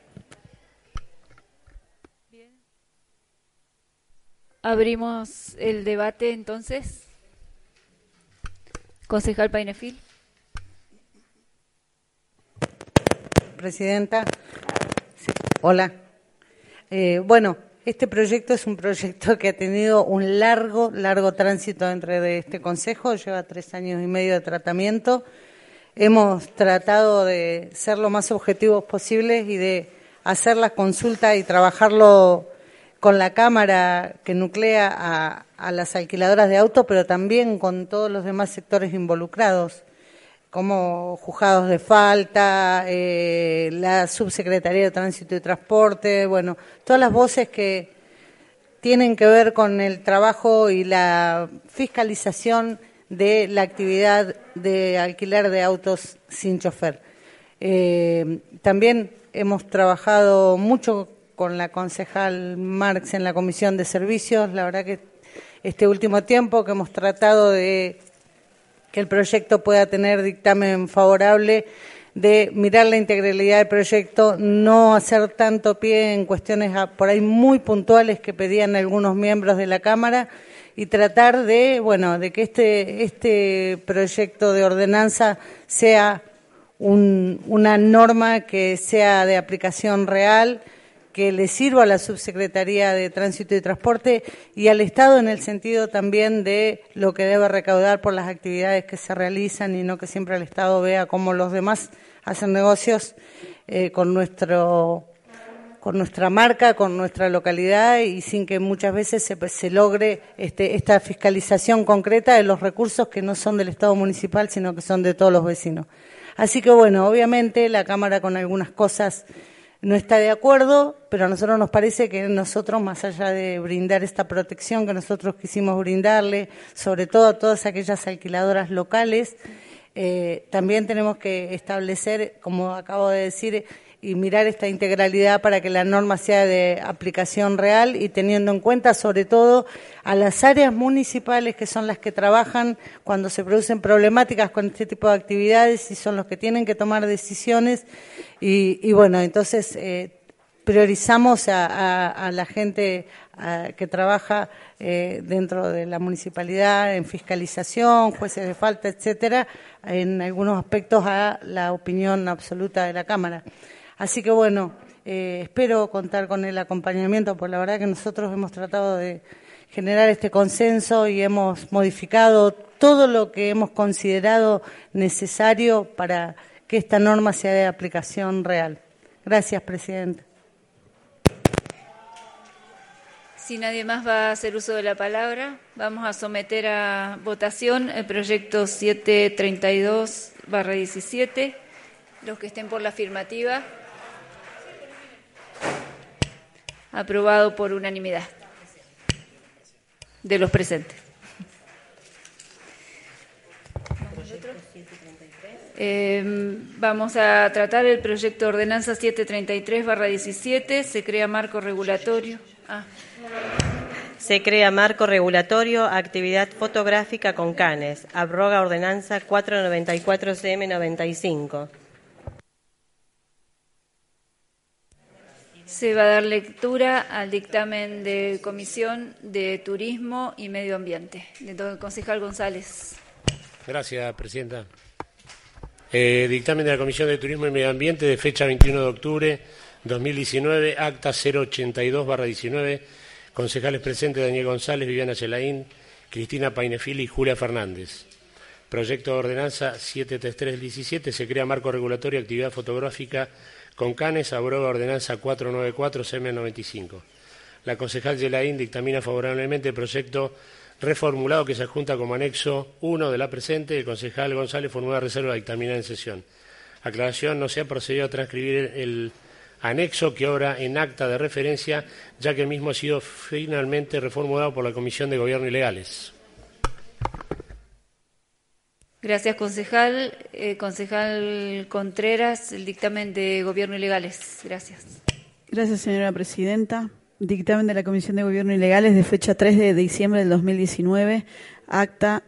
Abrimos el debate entonces. Concejal Painefil. Presidenta. Sí. Hola. Bueno, este proyecto es un proyecto que ha tenido un largo tránsito dentro de este Consejo. Lleva 3 años y medio de tratamiento. Hemos tratado de ser lo más objetivos posibles y de hacer las consultas y trabajarlo con la Cámara que nuclea a las alquiladoras de autos, pero también con todos los demás sectores involucrados, como juzgados de falta, la Subsecretaría de Tránsito y Transporte, bueno, todas las voces que tienen que ver con el trabajo y la fiscalización de la actividad de alquiler de autos sin chofer. También hemos trabajado mucho con la concejal Marx en la Comisión de Servicios. La verdad que este último tiempo que hemos tratado de que el proyecto pueda tener dictamen favorable, de mirar la integralidad del proyecto, no hacer tanto pie en cuestiones por ahí muy puntuales que pedían algunos miembros de la Cámara y tratar de, bueno, de que este proyecto de ordenanza sea una norma que sea de aplicación real, que le sirva a la Subsecretaría de Tránsito y Transporte y al Estado en el sentido también de lo que debe recaudar por las actividades que se realizan y no que siempre el Estado vea cómo los demás hacen negocios con nuestra marca, con nuestra localidad y sin que muchas veces se logre esta fiscalización concreta de los recursos que no son del Estado municipal, sino que son de todos los vecinos. Así que bueno, obviamente la Cámara con algunas cosas no está de acuerdo, pero a nosotros nos parece que nosotros, más allá de brindar esta protección que nosotros quisimos brindarle, sobre todo a todas aquellas alquiladoras locales, también tenemos que establecer, como acabo de decir, y mirar esta integralidad para que la norma sea de aplicación real y teniendo en cuenta sobre todo a las áreas municipales que son las que trabajan cuando se producen problemáticas con este tipo de actividades y son los que tienen que tomar decisiones y bueno, entonces priorizamos a la gente que trabaja dentro de la municipalidad en fiscalización, jueces de falta, etcétera, en algunos aspectos a la opinión absoluta de la Cámara. Así que bueno, espero contar con el acompañamiento, porque la verdad que nosotros hemos tratado de generar este consenso y hemos modificado todo lo que hemos considerado necesario para que esta norma sea de aplicación real. Gracias, Presidenta. Si nadie más va a hacer uso de la palabra, vamos a someter a votación el proyecto 732/17. Los que estén por la afirmativa. Aprobado por unanimidad de los presentes. Vamos a tratar el proyecto de ordenanza 733/17. Se crea marco regulatorio. Se crea marco regulatorio, actividad fotográfica con canes. Abroga ordenanza 494 CM95. Se va a dar lectura al dictamen de Comisión de Turismo y Medio Ambiente. Del concejal González. Gracias, presidenta. Dictamen de la Comisión de Turismo y Medio Ambiente de fecha 21 de octubre 2019, acta 082/19, concejales presentes Daniel González, Viviana Gelaín, Cristina Painefili y Julia Fernández. Proyecto de ordenanza 733-17, se crea marco regulatorio de actividad fotográfica con canes, abroga ordenanza 494-CM95. La concejal Gelaín dictamina favorablemente el proyecto reformulado que se adjunta como anexo 1 de la presente. El concejal González formula reserva dictaminada en sesión. Aclaración: no se ha procedido a transcribir el anexo que obra en acta de referencia, ya que el mismo ha sido finalmente reformulado por la Comisión de Gobierno y Legales. Gracias, concejal. Concejal Contreras, el dictamen de Gobierno y Legales. Gracias. Gracias, señora presidenta. Dictamen de la Comisión de Gobierno y Legales de fecha 3 de diciembre del 2019, acta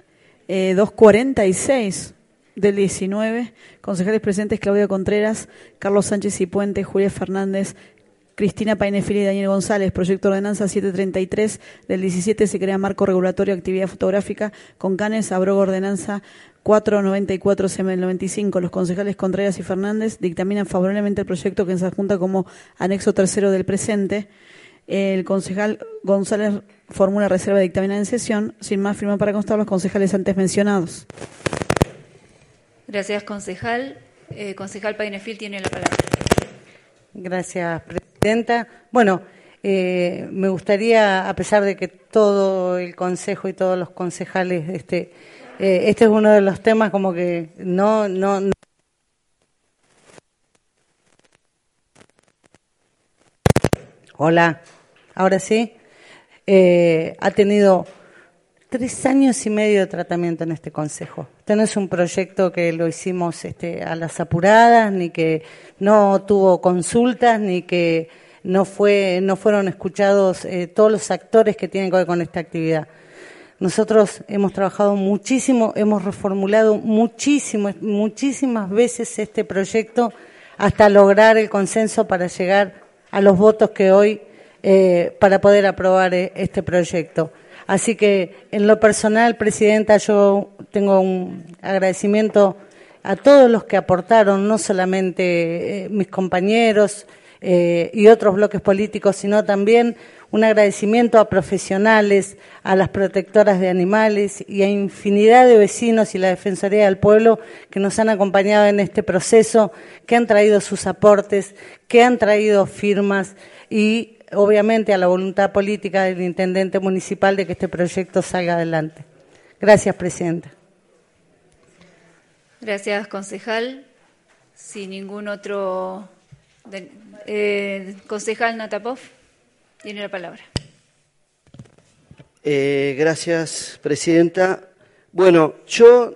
246 del 19, concejales presentes Claudia Contreras, Carlos Sánchez y Puente, Julia Fernández, Cristina Painefili y Daniel González. Proyecto de ordenanza 733 del 17, se crea marco regulatorio de actividad fotográfica con canes, abroga ordenanza 494-CM95. Los concejales Contreras y Fernández dictaminan favorablemente el proyecto que se adjunta como anexo tercero del presente. El concejal González formula reserva dictaminada en sesión. Sin más, firma para constar los concejales antes mencionados. Gracias, concejal. Concejal Painefil tiene la palabra. Gracias, presidenta. Bueno, me gustaría, a pesar de que todo el consejo y todos los concejales, este es uno de los temas como que no. Hola, ahora sí. Ha tenido 3 años y medio de tratamiento en este consejo. Este no es un proyecto que lo hicimos a las apuradas, ni que no tuvo consultas, ni que no fueron escuchados todos los actores que tienen que ver con esta actividad. Nosotros hemos trabajado muchísimo, hemos reformulado muchísimas veces este proyecto hasta lograr el consenso para llegar a los votos que hoy, para poder aprobar este proyecto. Así que, en lo personal, presidenta, yo tengo un agradecimiento a todos los que aportaron, no solamente mis compañeros y otros bloques políticos, sino también un agradecimiento a profesionales, a las protectoras de animales y a infinidad de vecinos y la Defensoría del Pueblo que nos han acompañado en este proceso, que han traído sus aportes, que han traído firmas y, obviamente, a la voluntad política del intendente municipal de que este proyecto salga adelante. Gracias, presidenta. Gracias, concejal. Si ningún otro... concejal Natapov tiene la palabra. Gracias, presidenta. Bueno, yo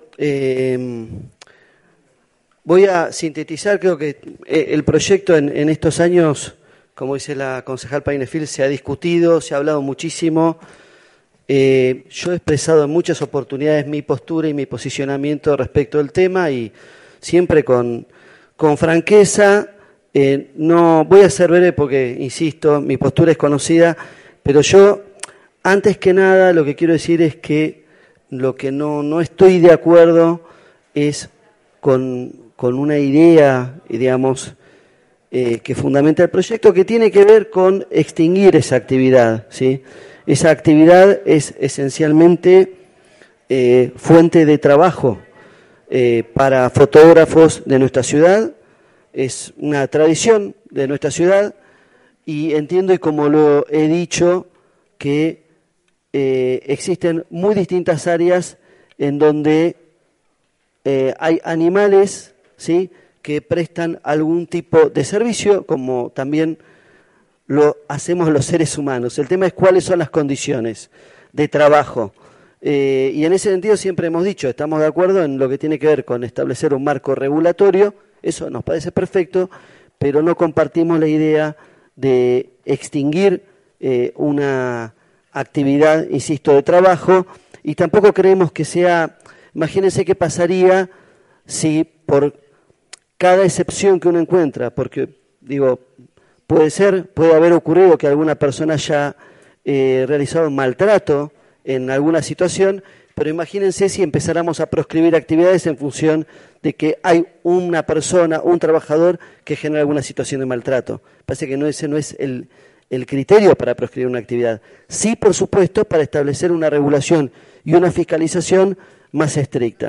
voy a sintetizar. Creo que el proyecto en estos años, como dice la concejal Painefil, se ha discutido, se ha hablado muchísimo. Yo he expresado en muchas oportunidades mi postura y mi posicionamiento respecto al tema, y siempre con franqueza. No voy a ser breve porque, insisto, mi postura es conocida, pero yo, antes que nada, lo que quiero decir es que lo que no estoy de acuerdo es con una idea, digamos, que fundamenta el proyecto, que tiene que ver con extinguir esa actividad, ¿sí? Esa actividad es esencialmente fuente de trabajo para fotógrafos de nuestra ciudad. Es una tradición de nuestra ciudad, y entiendo, y como lo he dicho, que existen muy distintas áreas en donde hay animales, ¿sí?, que prestan algún tipo de servicio, como también lo hacemos los seres humanos. El tema es cuáles son las condiciones de trabajo. Y en ese sentido siempre hemos dicho, estamos de acuerdo en lo que tiene que ver con establecer un marco regulatorio. Eso nos parece perfecto, pero no compartimos la idea de extinguir una actividad, insisto, de trabajo, y tampoco creemos que sea... Imagínense qué pasaría si por cada excepción que uno encuentra, porque, digo, puede haber ocurrido que alguna persona haya realizado un maltrato en alguna situación, pero imagínense si empezáramos a proscribir actividades en función de que hay una persona, un trabajador que genera alguna situación de maltrato. Parece que ese no es el criterio para proscribir una actividad. Sí, por supuesto, para establecer una regulación y una fiscalización más estricta.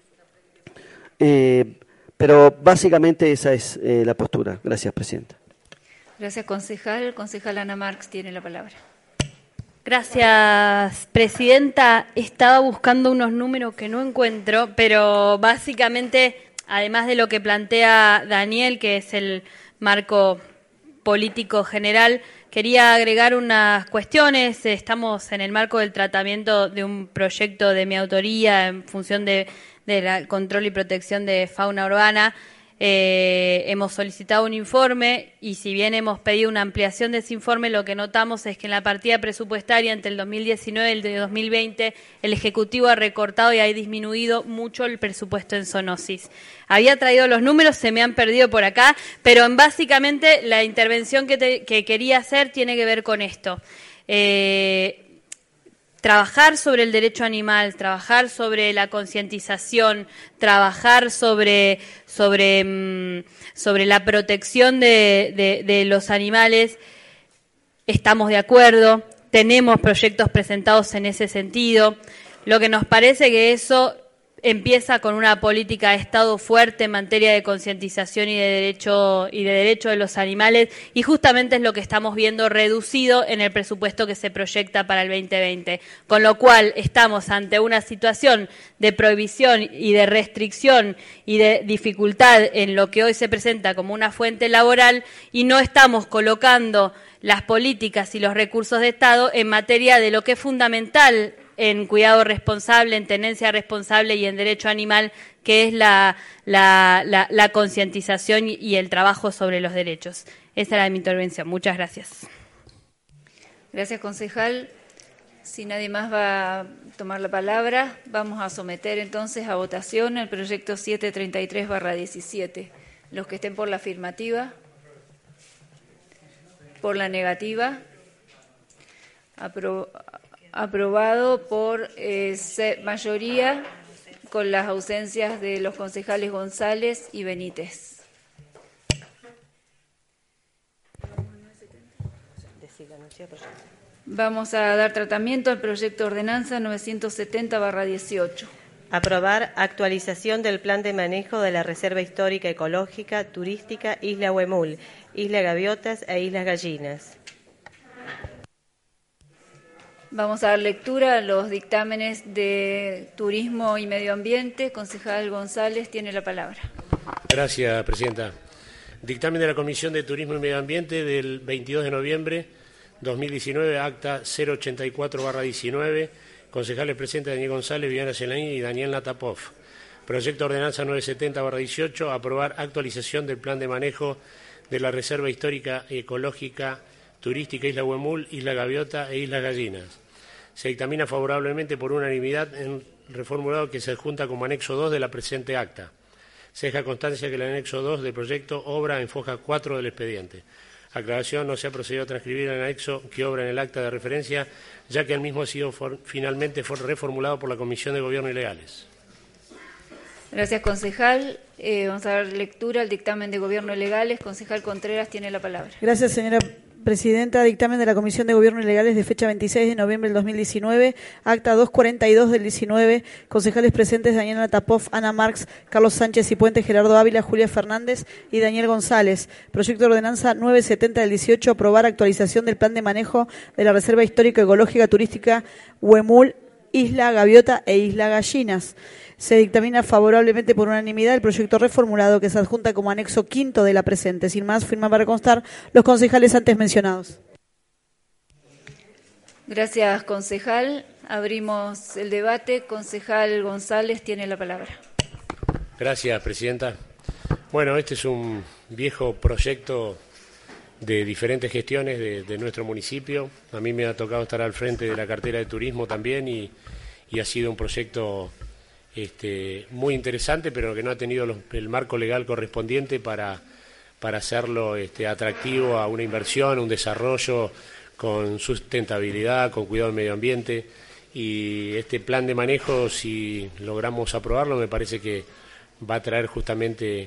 Pero básicamente esa es la postura. Gracias, Presidenta. Gracias, concejal. Concejal Ana Marx tiene la palabra. Gracias, Presidenta. Estaba buscando unos números que no encuentro, pero básicamente, además de lo que plantea Daniel, que es el marco político general, quería agregar unas cuestiones. Estamos en el marco del tratamiento de un proyecto de mi autoría en función del control y protección de fauna urbana. Hemos solicitado un informe y si bien hemos pedido una ampliación de ese informe, lo que notamos es que en la partida presupuestaria entre el 2019 y el de 2020 el Ejecutivo ha recortado y ha disminuido mucho el presupuesto en zoonosis. Había traído los números, se me han perdido por acá, pero básicamente la intervención que quería hacer tiene que ver con esto. Trabajar sobre el derecho animal, trabajar sobre la concientización, trabajar sobre la protección de los animales, estamos de acuerdo, tenemos proyectos presentados en ese sentido. Lo que nos parece que eso empieza con una política de Estado fuerte en materia de concientización y de derecho de los animales, y justamente es lo que estamos viendo reducido en el presupuesto que se proyecta para el 2020, con lo cual estamos ante una situación de prohibición y de restricción y de dificultad en lo que hoy se presenta como una fuente laboral, y no estamos colocando las políticas y los recursos de Estado en materia de lo que es fundamental en cuidado responsable, en tenencia responsable y en derecho animal, que es la concientización y el trabajo sobre los derechos. Esa era mi intervención. Muchas gracias. Gracias, concejal. Si nadie más va a tomar la palabra, vamos a someter entonces a votación el proyecto 733/17. Los que estén por la afirmativa, por la negativa, aprobado por mayoría, con las ausencias de los concejales González y Benítez. Vamos a dar tratamiento al proyecto de ordenanza 970/18. Aprobar actualización del plan de manejo de la Reserva Histórica Ecológica Turística Isla Huemul, Isla Gaviotas e Islas Gallinas. Vamos a dar lectura a los dictámenes de Turismo y Medio Ambiente. Concejal González tiene la palabra. Gracias, Presidenta. Dictamen de la Comisión de Turismo y Medio Ambiente del 22 de noviembre 2019, acta 084/19. Concejales presentes Daniel González, Viviana Gelain y Daniel Natapov. Proyecto de ordenanza 970/18, aprobar actualización del plan de manejo de la Reserva Histórica Ecológica Turística Isla Huemul, Isla Gaviota e Islas Gallinas. Se dictamina favorablemente por unanimidad en reformulado que se adjunta como anexo 2 de la presente acta. Se deja constancia que el anexo 2 del proyecto obra en foja 4 del expediente. Aclaración: no se ha procedido a transcribir el anexo que obra en el acta de referencia, ya que el mismo ha sido finalmente reformulado por la Comisión de Gobierno y Legales. Gracias, concejal. Vamos a dar lectura al dictamen de Gobierno y Legales. Concejal Contreras tiene la palabra. Gracias, señora Presidenta. Dictamen de la Comisión de Gobierno y Legales de fecha 26 de noviembre del 2019, acta 242 del 19, concejales presentes Daniel Natapov, Ana Marx, Carlos Sánchez y Puente, Gerardo Ávila, Julia Fernández y Daniel González. Proyecto de ordenanza 970 del 18, aprobar actualización del plan de manejo de la Reserva Histórica Ecológica Turística Huemul, Isla Gaviota e Isla Gallinas. Se dictamina favorablemente por unanimidad el proyecto reformulado que se adjunta como anexo quinto de la presente. Sin más, firma para constar los concejales antes mencionados. Gracias, concejal. Abrimos el debate. Concejal González tiene la palabra. Gracias, Presidenta. Bueno, este es un viejo proyecto de diferentes gestiones de nuestro municipio. A mí me ha tocado estar al frente de la cartera de turismo también y ha sido un proyecto muy interesante, pero que no ha tenido el marco legal correspondiente para hacerlo atractivo a una inversión, un desarrollo con sustentabilidad, con cuidado del medio ambiente. Y este plan de manejo, si logramos aprobarlo, me parece que va a traer justamente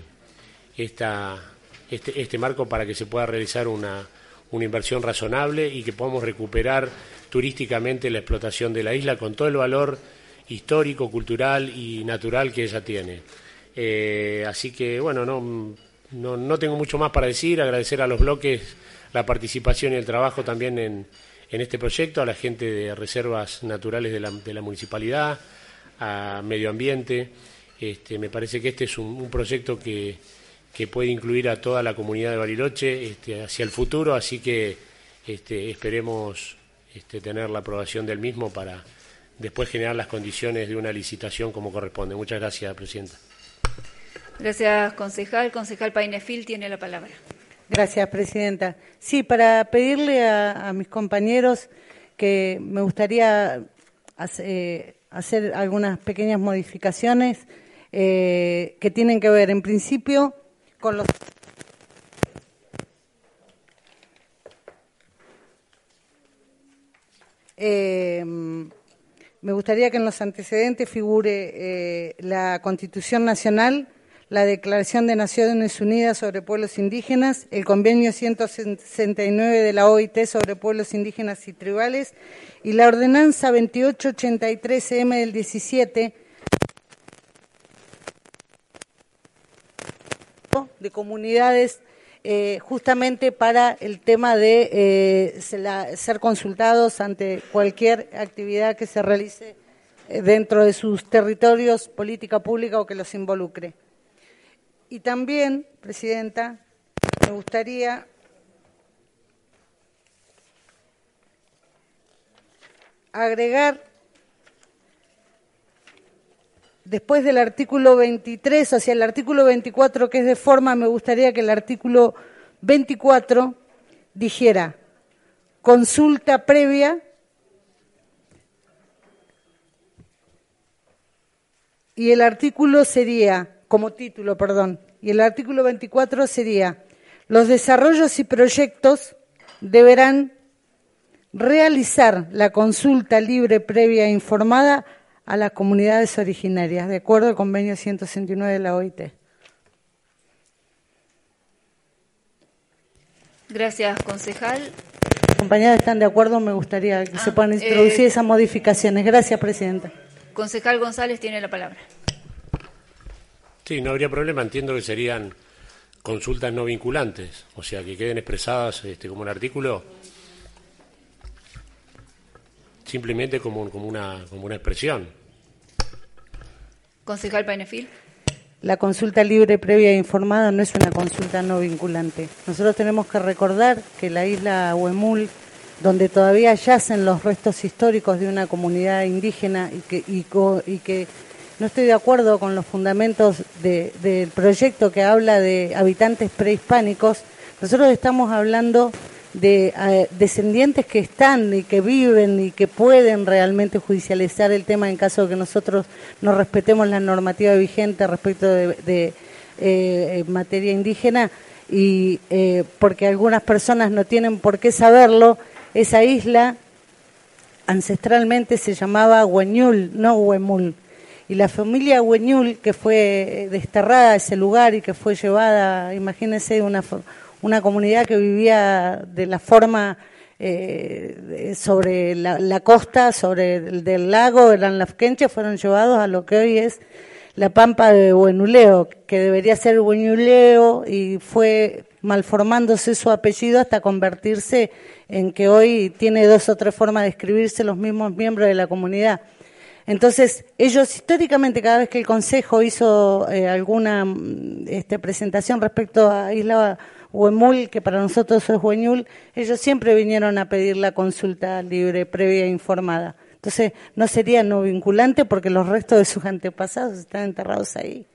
este marco para que se pueda realizar una inversión razonable y que podamos recuperar turísticamente la explotación de la isla con todo el valor histórico, cultural y natural que ella tiene. Así que, bueno, no tengo mucho más para decir, agradecer a los bloques la participación y el trabajo también en este proyecto, a la gente de reservas naturales de la municipalidad, a medio ambiente. Me parece que este es un proyecto que puede incluir a toda la comunidad de Bariloche hacia el futuro, así que esperemos tener la aprobación del mismo para después generar las condiciones de una licitación como corresponde. Muchas gracias, Presidenta. Gracias, concejal. Concejal Painefil tiene la palabra. Gracias, Presidenta. Sí, para pedirle a mis compañeros que me gustaría hacer algunas pequeñas modificaciones que tienen que ver, en principio, con los... me gustaría que en los antecedentes figure la Constitución Nacional, la Declaración de Naciones Unidas sobre Pueblos Indígenas, el Convenio 169 de la OIT sobre Pueblos Indígenas y Tribales y la Ordenanza 2883-M del 17 de comunidades justamente para el tema de ser consultados ante cualquier actividad que se realice dentro de sus territorios, política pública o que los involucre. Y también, Presidenta, me gustaría agregar, después del artículo 23, o sea, el artículo 24 que es de forma, me gustaría que el artículo 24 dijera consulta previa y el artículo sería, como título, perdón, y el artículo 24 sería los desarrollos y proyectos deberán realizar la consulta libre, previa e informada a las comunidades originarias, de acuerdo al convenio 169 de la OIT. Gracias, concejal. Compañeras, ¿están de acuerdo? Me gustaría que se puedan introducir esas modificaciones. Gracias, Presidenta. Concejal González tiene la palabra. Sí, no habría problema. Entiendo que serían consultas no vinculantes, o sea, que queden expresadas como un artículo, simplemente como una expresión. Concejal Painefil. La consulta libre, previa e informada no es una consulta no vinculante. Nosotros tenemos que recordar que la isla Huemul, donde todavía yacen los restos históricos de una comunidad indígena y que no estoy de acuerdo con los fundamentos del proyecto que habla de habitantes prehispánicos, nosotros estamos hablando de descendientes que están y que viven y que pueden realmente judicializar el tema en caso de que nosotros no respetemos la normativa vigente respecto de materia indígena y porque algunas personas no tienen por qué saberlo. Esa isla ancestralmente se llamaba Hueñul, no Huemul, y la familia Hueñul, que fue desterrada a ese lugar y que fue llevada, imagínense, una comunidad que vivía de la forma sobre la costa, sobre del lago, eran lafkenches, fueron llevados a lo que hoy es la pampa de Huenuleo, que debería ser Hueñuleo, y fue malformándose su apellido hasta convertirse en que hoy tiene 2 o 3 formas de escribirse los mismos miembros de la comunidad. Entonces, ellos históricamente, cada vez que el Consejo hizo alguna presentación respecto a Isla Huemul, que para nosotros es Hueñul, ellos siempre vinieron a pedir la consulta libre, previa e informada. Entonces, no sería no vinculante porque los restos de sus antepasados están enterrados ahí.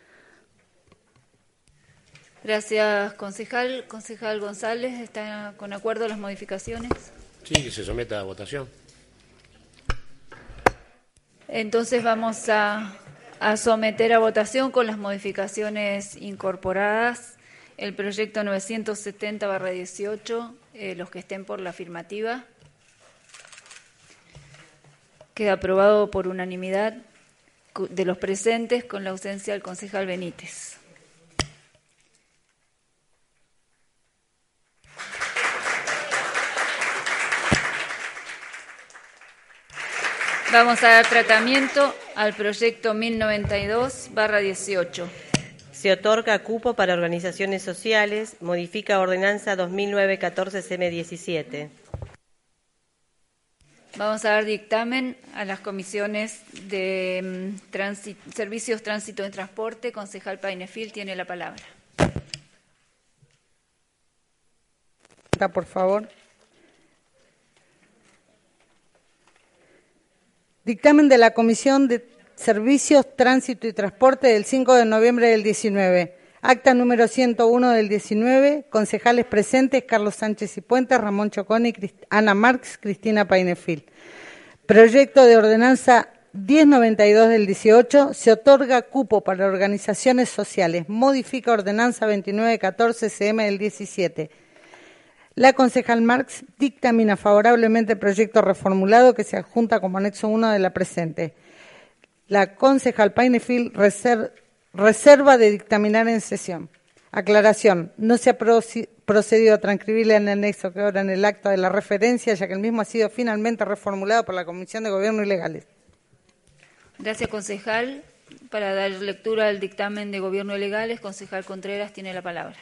Gracias, concejal. Concejal González, ¿está con acuerdo a las modificaciones? Sí, que se someta a votación. Entonces vamos a someter a votación con las modificaciones incorporadas el proyecto 970/18, los que estén por la afirmativa. Queda aprobado por unanimidad de los presentes, con la ausencia del concejal Benítez. Vamos a dar tratamiento al proyecto 1092/18. Se otorga cupo para organizaciones sociales, modifica ordenanza 2009-14-CM17. Vamos a dar dictamen a las comisiones de Servicios, Tránsito y Transporte. Concejal Painefil tiene la palabra. Por favor. Dictamen de la Comisión de Servicios, Tránsito y Transporte del 5 de noviembre del 19. Acta número 101 del 19. Concejales presentes: Carlos Sánchez y Puente, Ramón Choconi, Ana Marx, Cristina Painefil. Proyecto de ordenanza 1092 del 18. Se otorga cupo para organizaciones sociales. Modifica ordenanza 2914-CM del 17. La concejal Marx dictamina favorablemente el proyecto reformulado que se adjunta como anexo 1 de la presente. La concejal Painefil reserva de dictaminar en sesión. Aclaración: no se ha procedido a transcribirle en el anexo que ahora en el acta de la referencia, ya que el mismo ha sido finalmente reformulado por la Comisión de Gobierno y Legales. Gracias, concejal. Para dar lectura al dictamen de Gobierno y Legales, concejal Contreras tiene la palabra.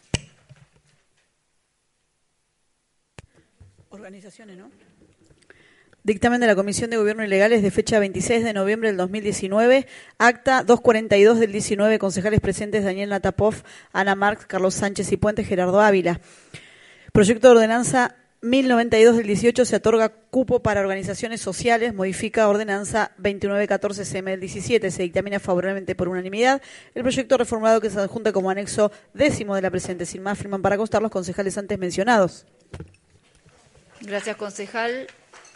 Organizaciones, ¿no? Dictamen de la Comisión de Gobierno y Legales de fecha 26 de noviembre del 2019, acta 242 del 19, concejales presentes: Daniel Natapov, Ana Marx, Carlos Sánchez y Puente, Gerardo Ávila. Proyecto de ordenanza 1092 del 18, se otorga cupo para organizaciones sociales, modifica ordenanza 2914-CM del 17, se dictamina favorablemente por unanimidad el proyecto reformulado que se adjunta como anexo 10 de la presente. Sin más, firman para constar los concejales antes mencionados. Gracias, concejal.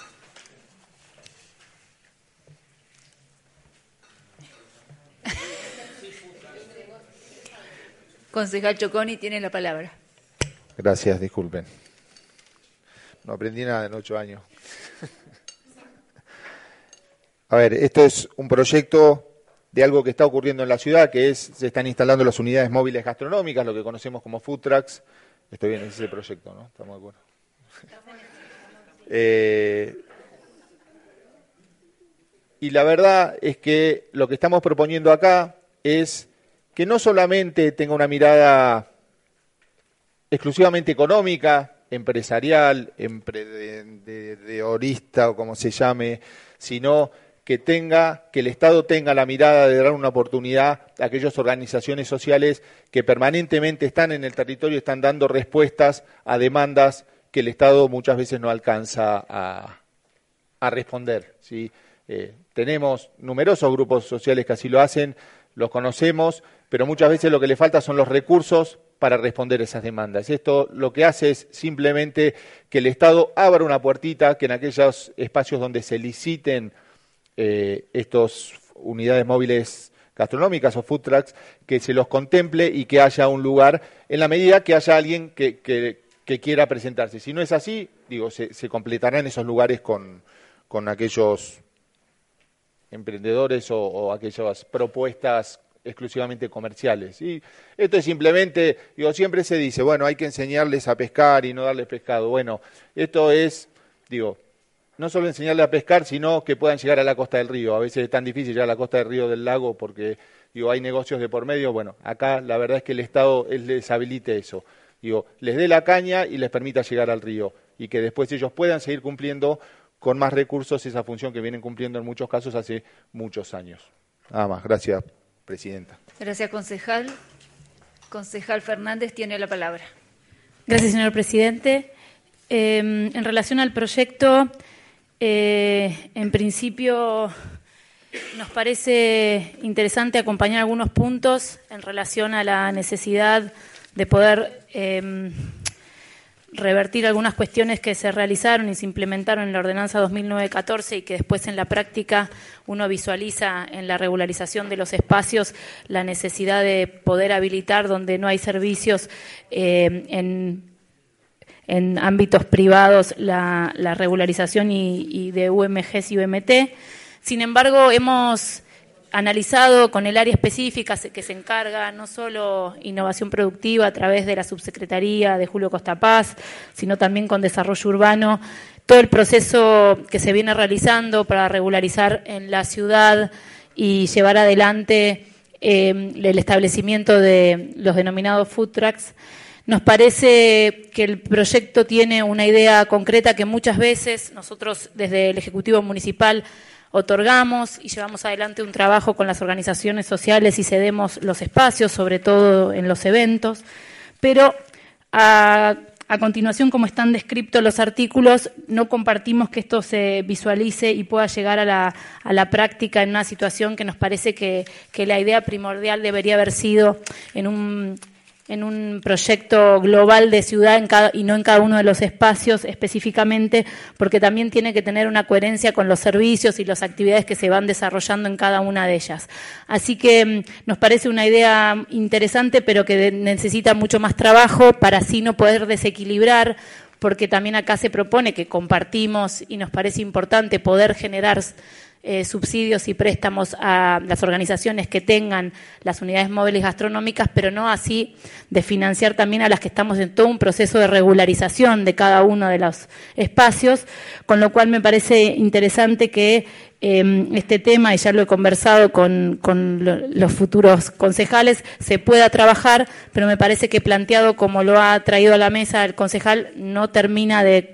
Concejal Choconi tiene la palabra. Gracias, disculpen. No aprendí nada en 8 años. A ver, esto es un proyecto de algo que está ocurriendo en la ciudad, que es, se están instalando las unidades móviles gastronómicas, lo que conocemos como food trucks. Estoy bien, ese es el proyecto, ¿no? Estamos de acuerdo. Y la verdad es que lo que estamos proponiendo acá es que no solamente tenga una mirada exclusivamente económica, empresarial, emprendedorista o como se llame, sino que el Estado tenga la mirada de dar una oportunidad a aquellas organizaciones sociales que permanentemente están en el territorio, están dando respuestas a demandas que el Estado muchas veces no alcanza a responder, ¿sí? Tenemos numerosos grupos sociales que así lo hacen, los conocemos, pero muchas veces lo que le falta son los recursos para responder esas demandas. Esto lo que hace es simplemente que el Estado abra una puertita, que en aquellos espacios donde se liciten estos unidades móviles gastronómicas o food trucks, que se los contemple y que haya un lugar en la medida que haya alguien que quiera presentarse. Si no es así, digo, se completarán esos lugares con aquellos emprendedores o aquellas propuestas exclusivamente comerciales. Y esto es simplemente, digo, siempre se dice, bueno, hay que enseñarles a pescar y no darles pescado. Bueno, esto es, digo, no solo enseñarles a pescar, sino que puedan llegar a la costa del río. A veces es tan difícil llegar a la costa del río, del lago, porque, digo, hay negocios de por medio. Bueno, acá la verdad es que el Estado les habilite eso. Digo, les dé la caña y les permita llegar al río y que después ellos puedan seguir cumpliendo con más recursos esa función que vienen cumpliendo en muchos casos hace muchos años. Nada más. Gracias, presidenta. Gracias, concejal. Concejal Fernández tiene la palabra. Gracias, señor presidente. En relación al proyecto, en principio nos parece interesante acompañar algunos puntos en relación a la necesidad de poder revertir algunas cuestiones que se realizaron y se implementaron en la ordenanza 2009-14 y que después en la práctica uno visualiza en la regularización de los espacios la necesidad de poder habilitar donde no hay servicios en ámbitos privados la regularización y de UMGs y UMT. Sin embargo, hemos analizado con el área específica que se encarga no solo innovación productiva a través de la subsecretaría de Julio Costa Paz, sino también con desarrollo urbano, todo el proceso que se viene realizando para regularizar en la ciudad y llevar adelante el establecimiento de los denominados food trucks. Nos parece que el proyecto tiene una idea concreta que muchas veces nosotros desde el Ejecutivo Municipal otorgamos y llevamos adelante un trabajo con las organizaciones sociales y cedemos los espacios, sobre todo en los eventos, pero a continuación, como están descritos los artículos, no compartimos que esto se visualice y pueda llegar a la práctica en una situación que nos parece que la idea primordial debería haber sido en un proyecto global de ciudad y no en cada uno de los espacios específicamente, porque también tiene que tener una coherencia con los servicios y las actividades que se van desarrollando en cada una de ellas. Así que nos parece una idea interesante, pero que necesita mucho más trabajo para así no poder desequilibrar, porque también acá se propone que compartimos y nos parece importante poder generar subsidios y préstamos a las organizaciones que tengan las unidades móviles gastronómicas, pero no así de financiar también a las que estamos en todo un proceso de regularización de cada uno de los espacios, con lo cual me parece interesante que este tema, y ya lo he conversado con los futuros concejales, se pueda trabajar, pero me parece que planteado como lo ha traído a la mesa el concejal no termina de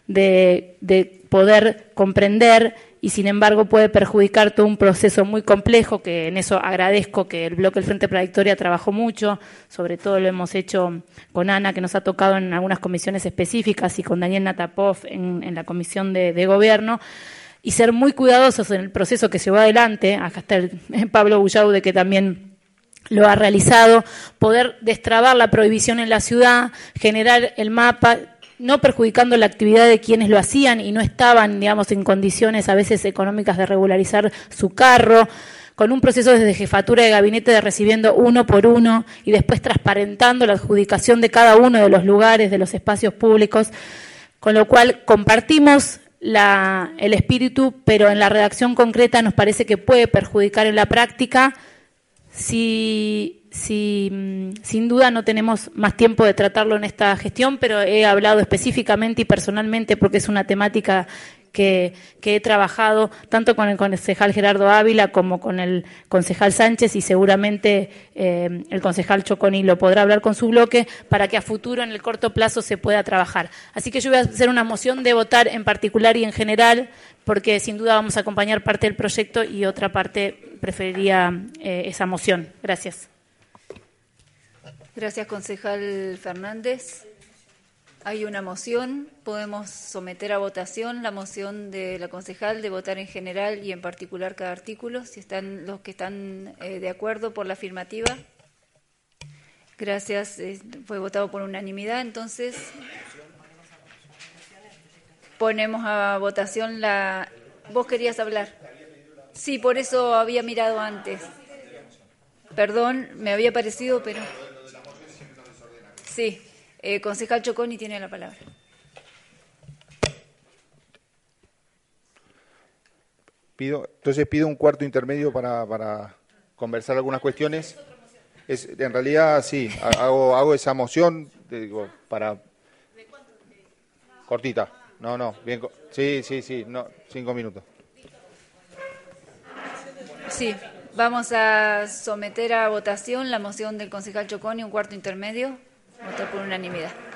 poder comprender y sin embargo puede perjudicar todo un proceso muy complejo, que en eso agradezco que el bloque del Frente para la Victoria trabajó mucho, sobre todo lo hemos hecho con Ana, que nos ha tocado en algunas comisiones específicas, y con Daniel Natapov en la comisión de gobierno, y ser muy cuidadosos en el proceso que se llevó adelante. Acá está el Pablo Bullaude, que también lo ha realizado, poder destrabar la prohibición en la ciudad, generar el mapa, no perjudicando la actividad de quienes lo hacían y no estaban, digamos, en condiciones a veces económicas de regularizar su carro, con un proceso desde jefatura de gabinete de recibiendo uno por uno y después transparentando la adjudicación de cada uno de los lugares, de los espacios públicos, con lo cual compartimos el espíritu, pero en la redacción concreta nos parece que puede perjudicar en la práctica. Sin duda no tenemos más tiempo de tratarlo en esta gestión, pero he hablado específicamente y personalmente porque es una temática que he trabajado tanto con el concejal Gerardo Ávila como con el concejal Sánchez, y seguramente el concejal Choconi lo podrá hablar con su bloque para que a futuro, en el corto plazo, se pueda trabajar. Así que yo voy a hacer una moción de votar en particular y en general, porque sin duda vamos a acompañar parte del proyecto y otra parte preferiría esa moción. Gracias. Gracias, concejal Fernández. Hay una moción, podemos someter a votación la moción de la concejal de votar en general y en particular cada artículo, si están los que están de acuerdo por la afirmativa. Gracias, fue votado por unanimidad, entonces ponemos a votación la... ¿Vos querías hablar? Sí, por eso había mirado antes. Perdón, me había parecido, pero... Sí. Concejal Choconi tiene la palabra. Pido un cuarto intermedio para conversar algunas cuestiones. En realidad, sí, hago esa moción, digo, para... Cortita. No, bien. Sí, 5 minutos. Sí, vamos a someter a votación la moción del concejal Choconi, un cuarto intermedio. Votar por unanimidad.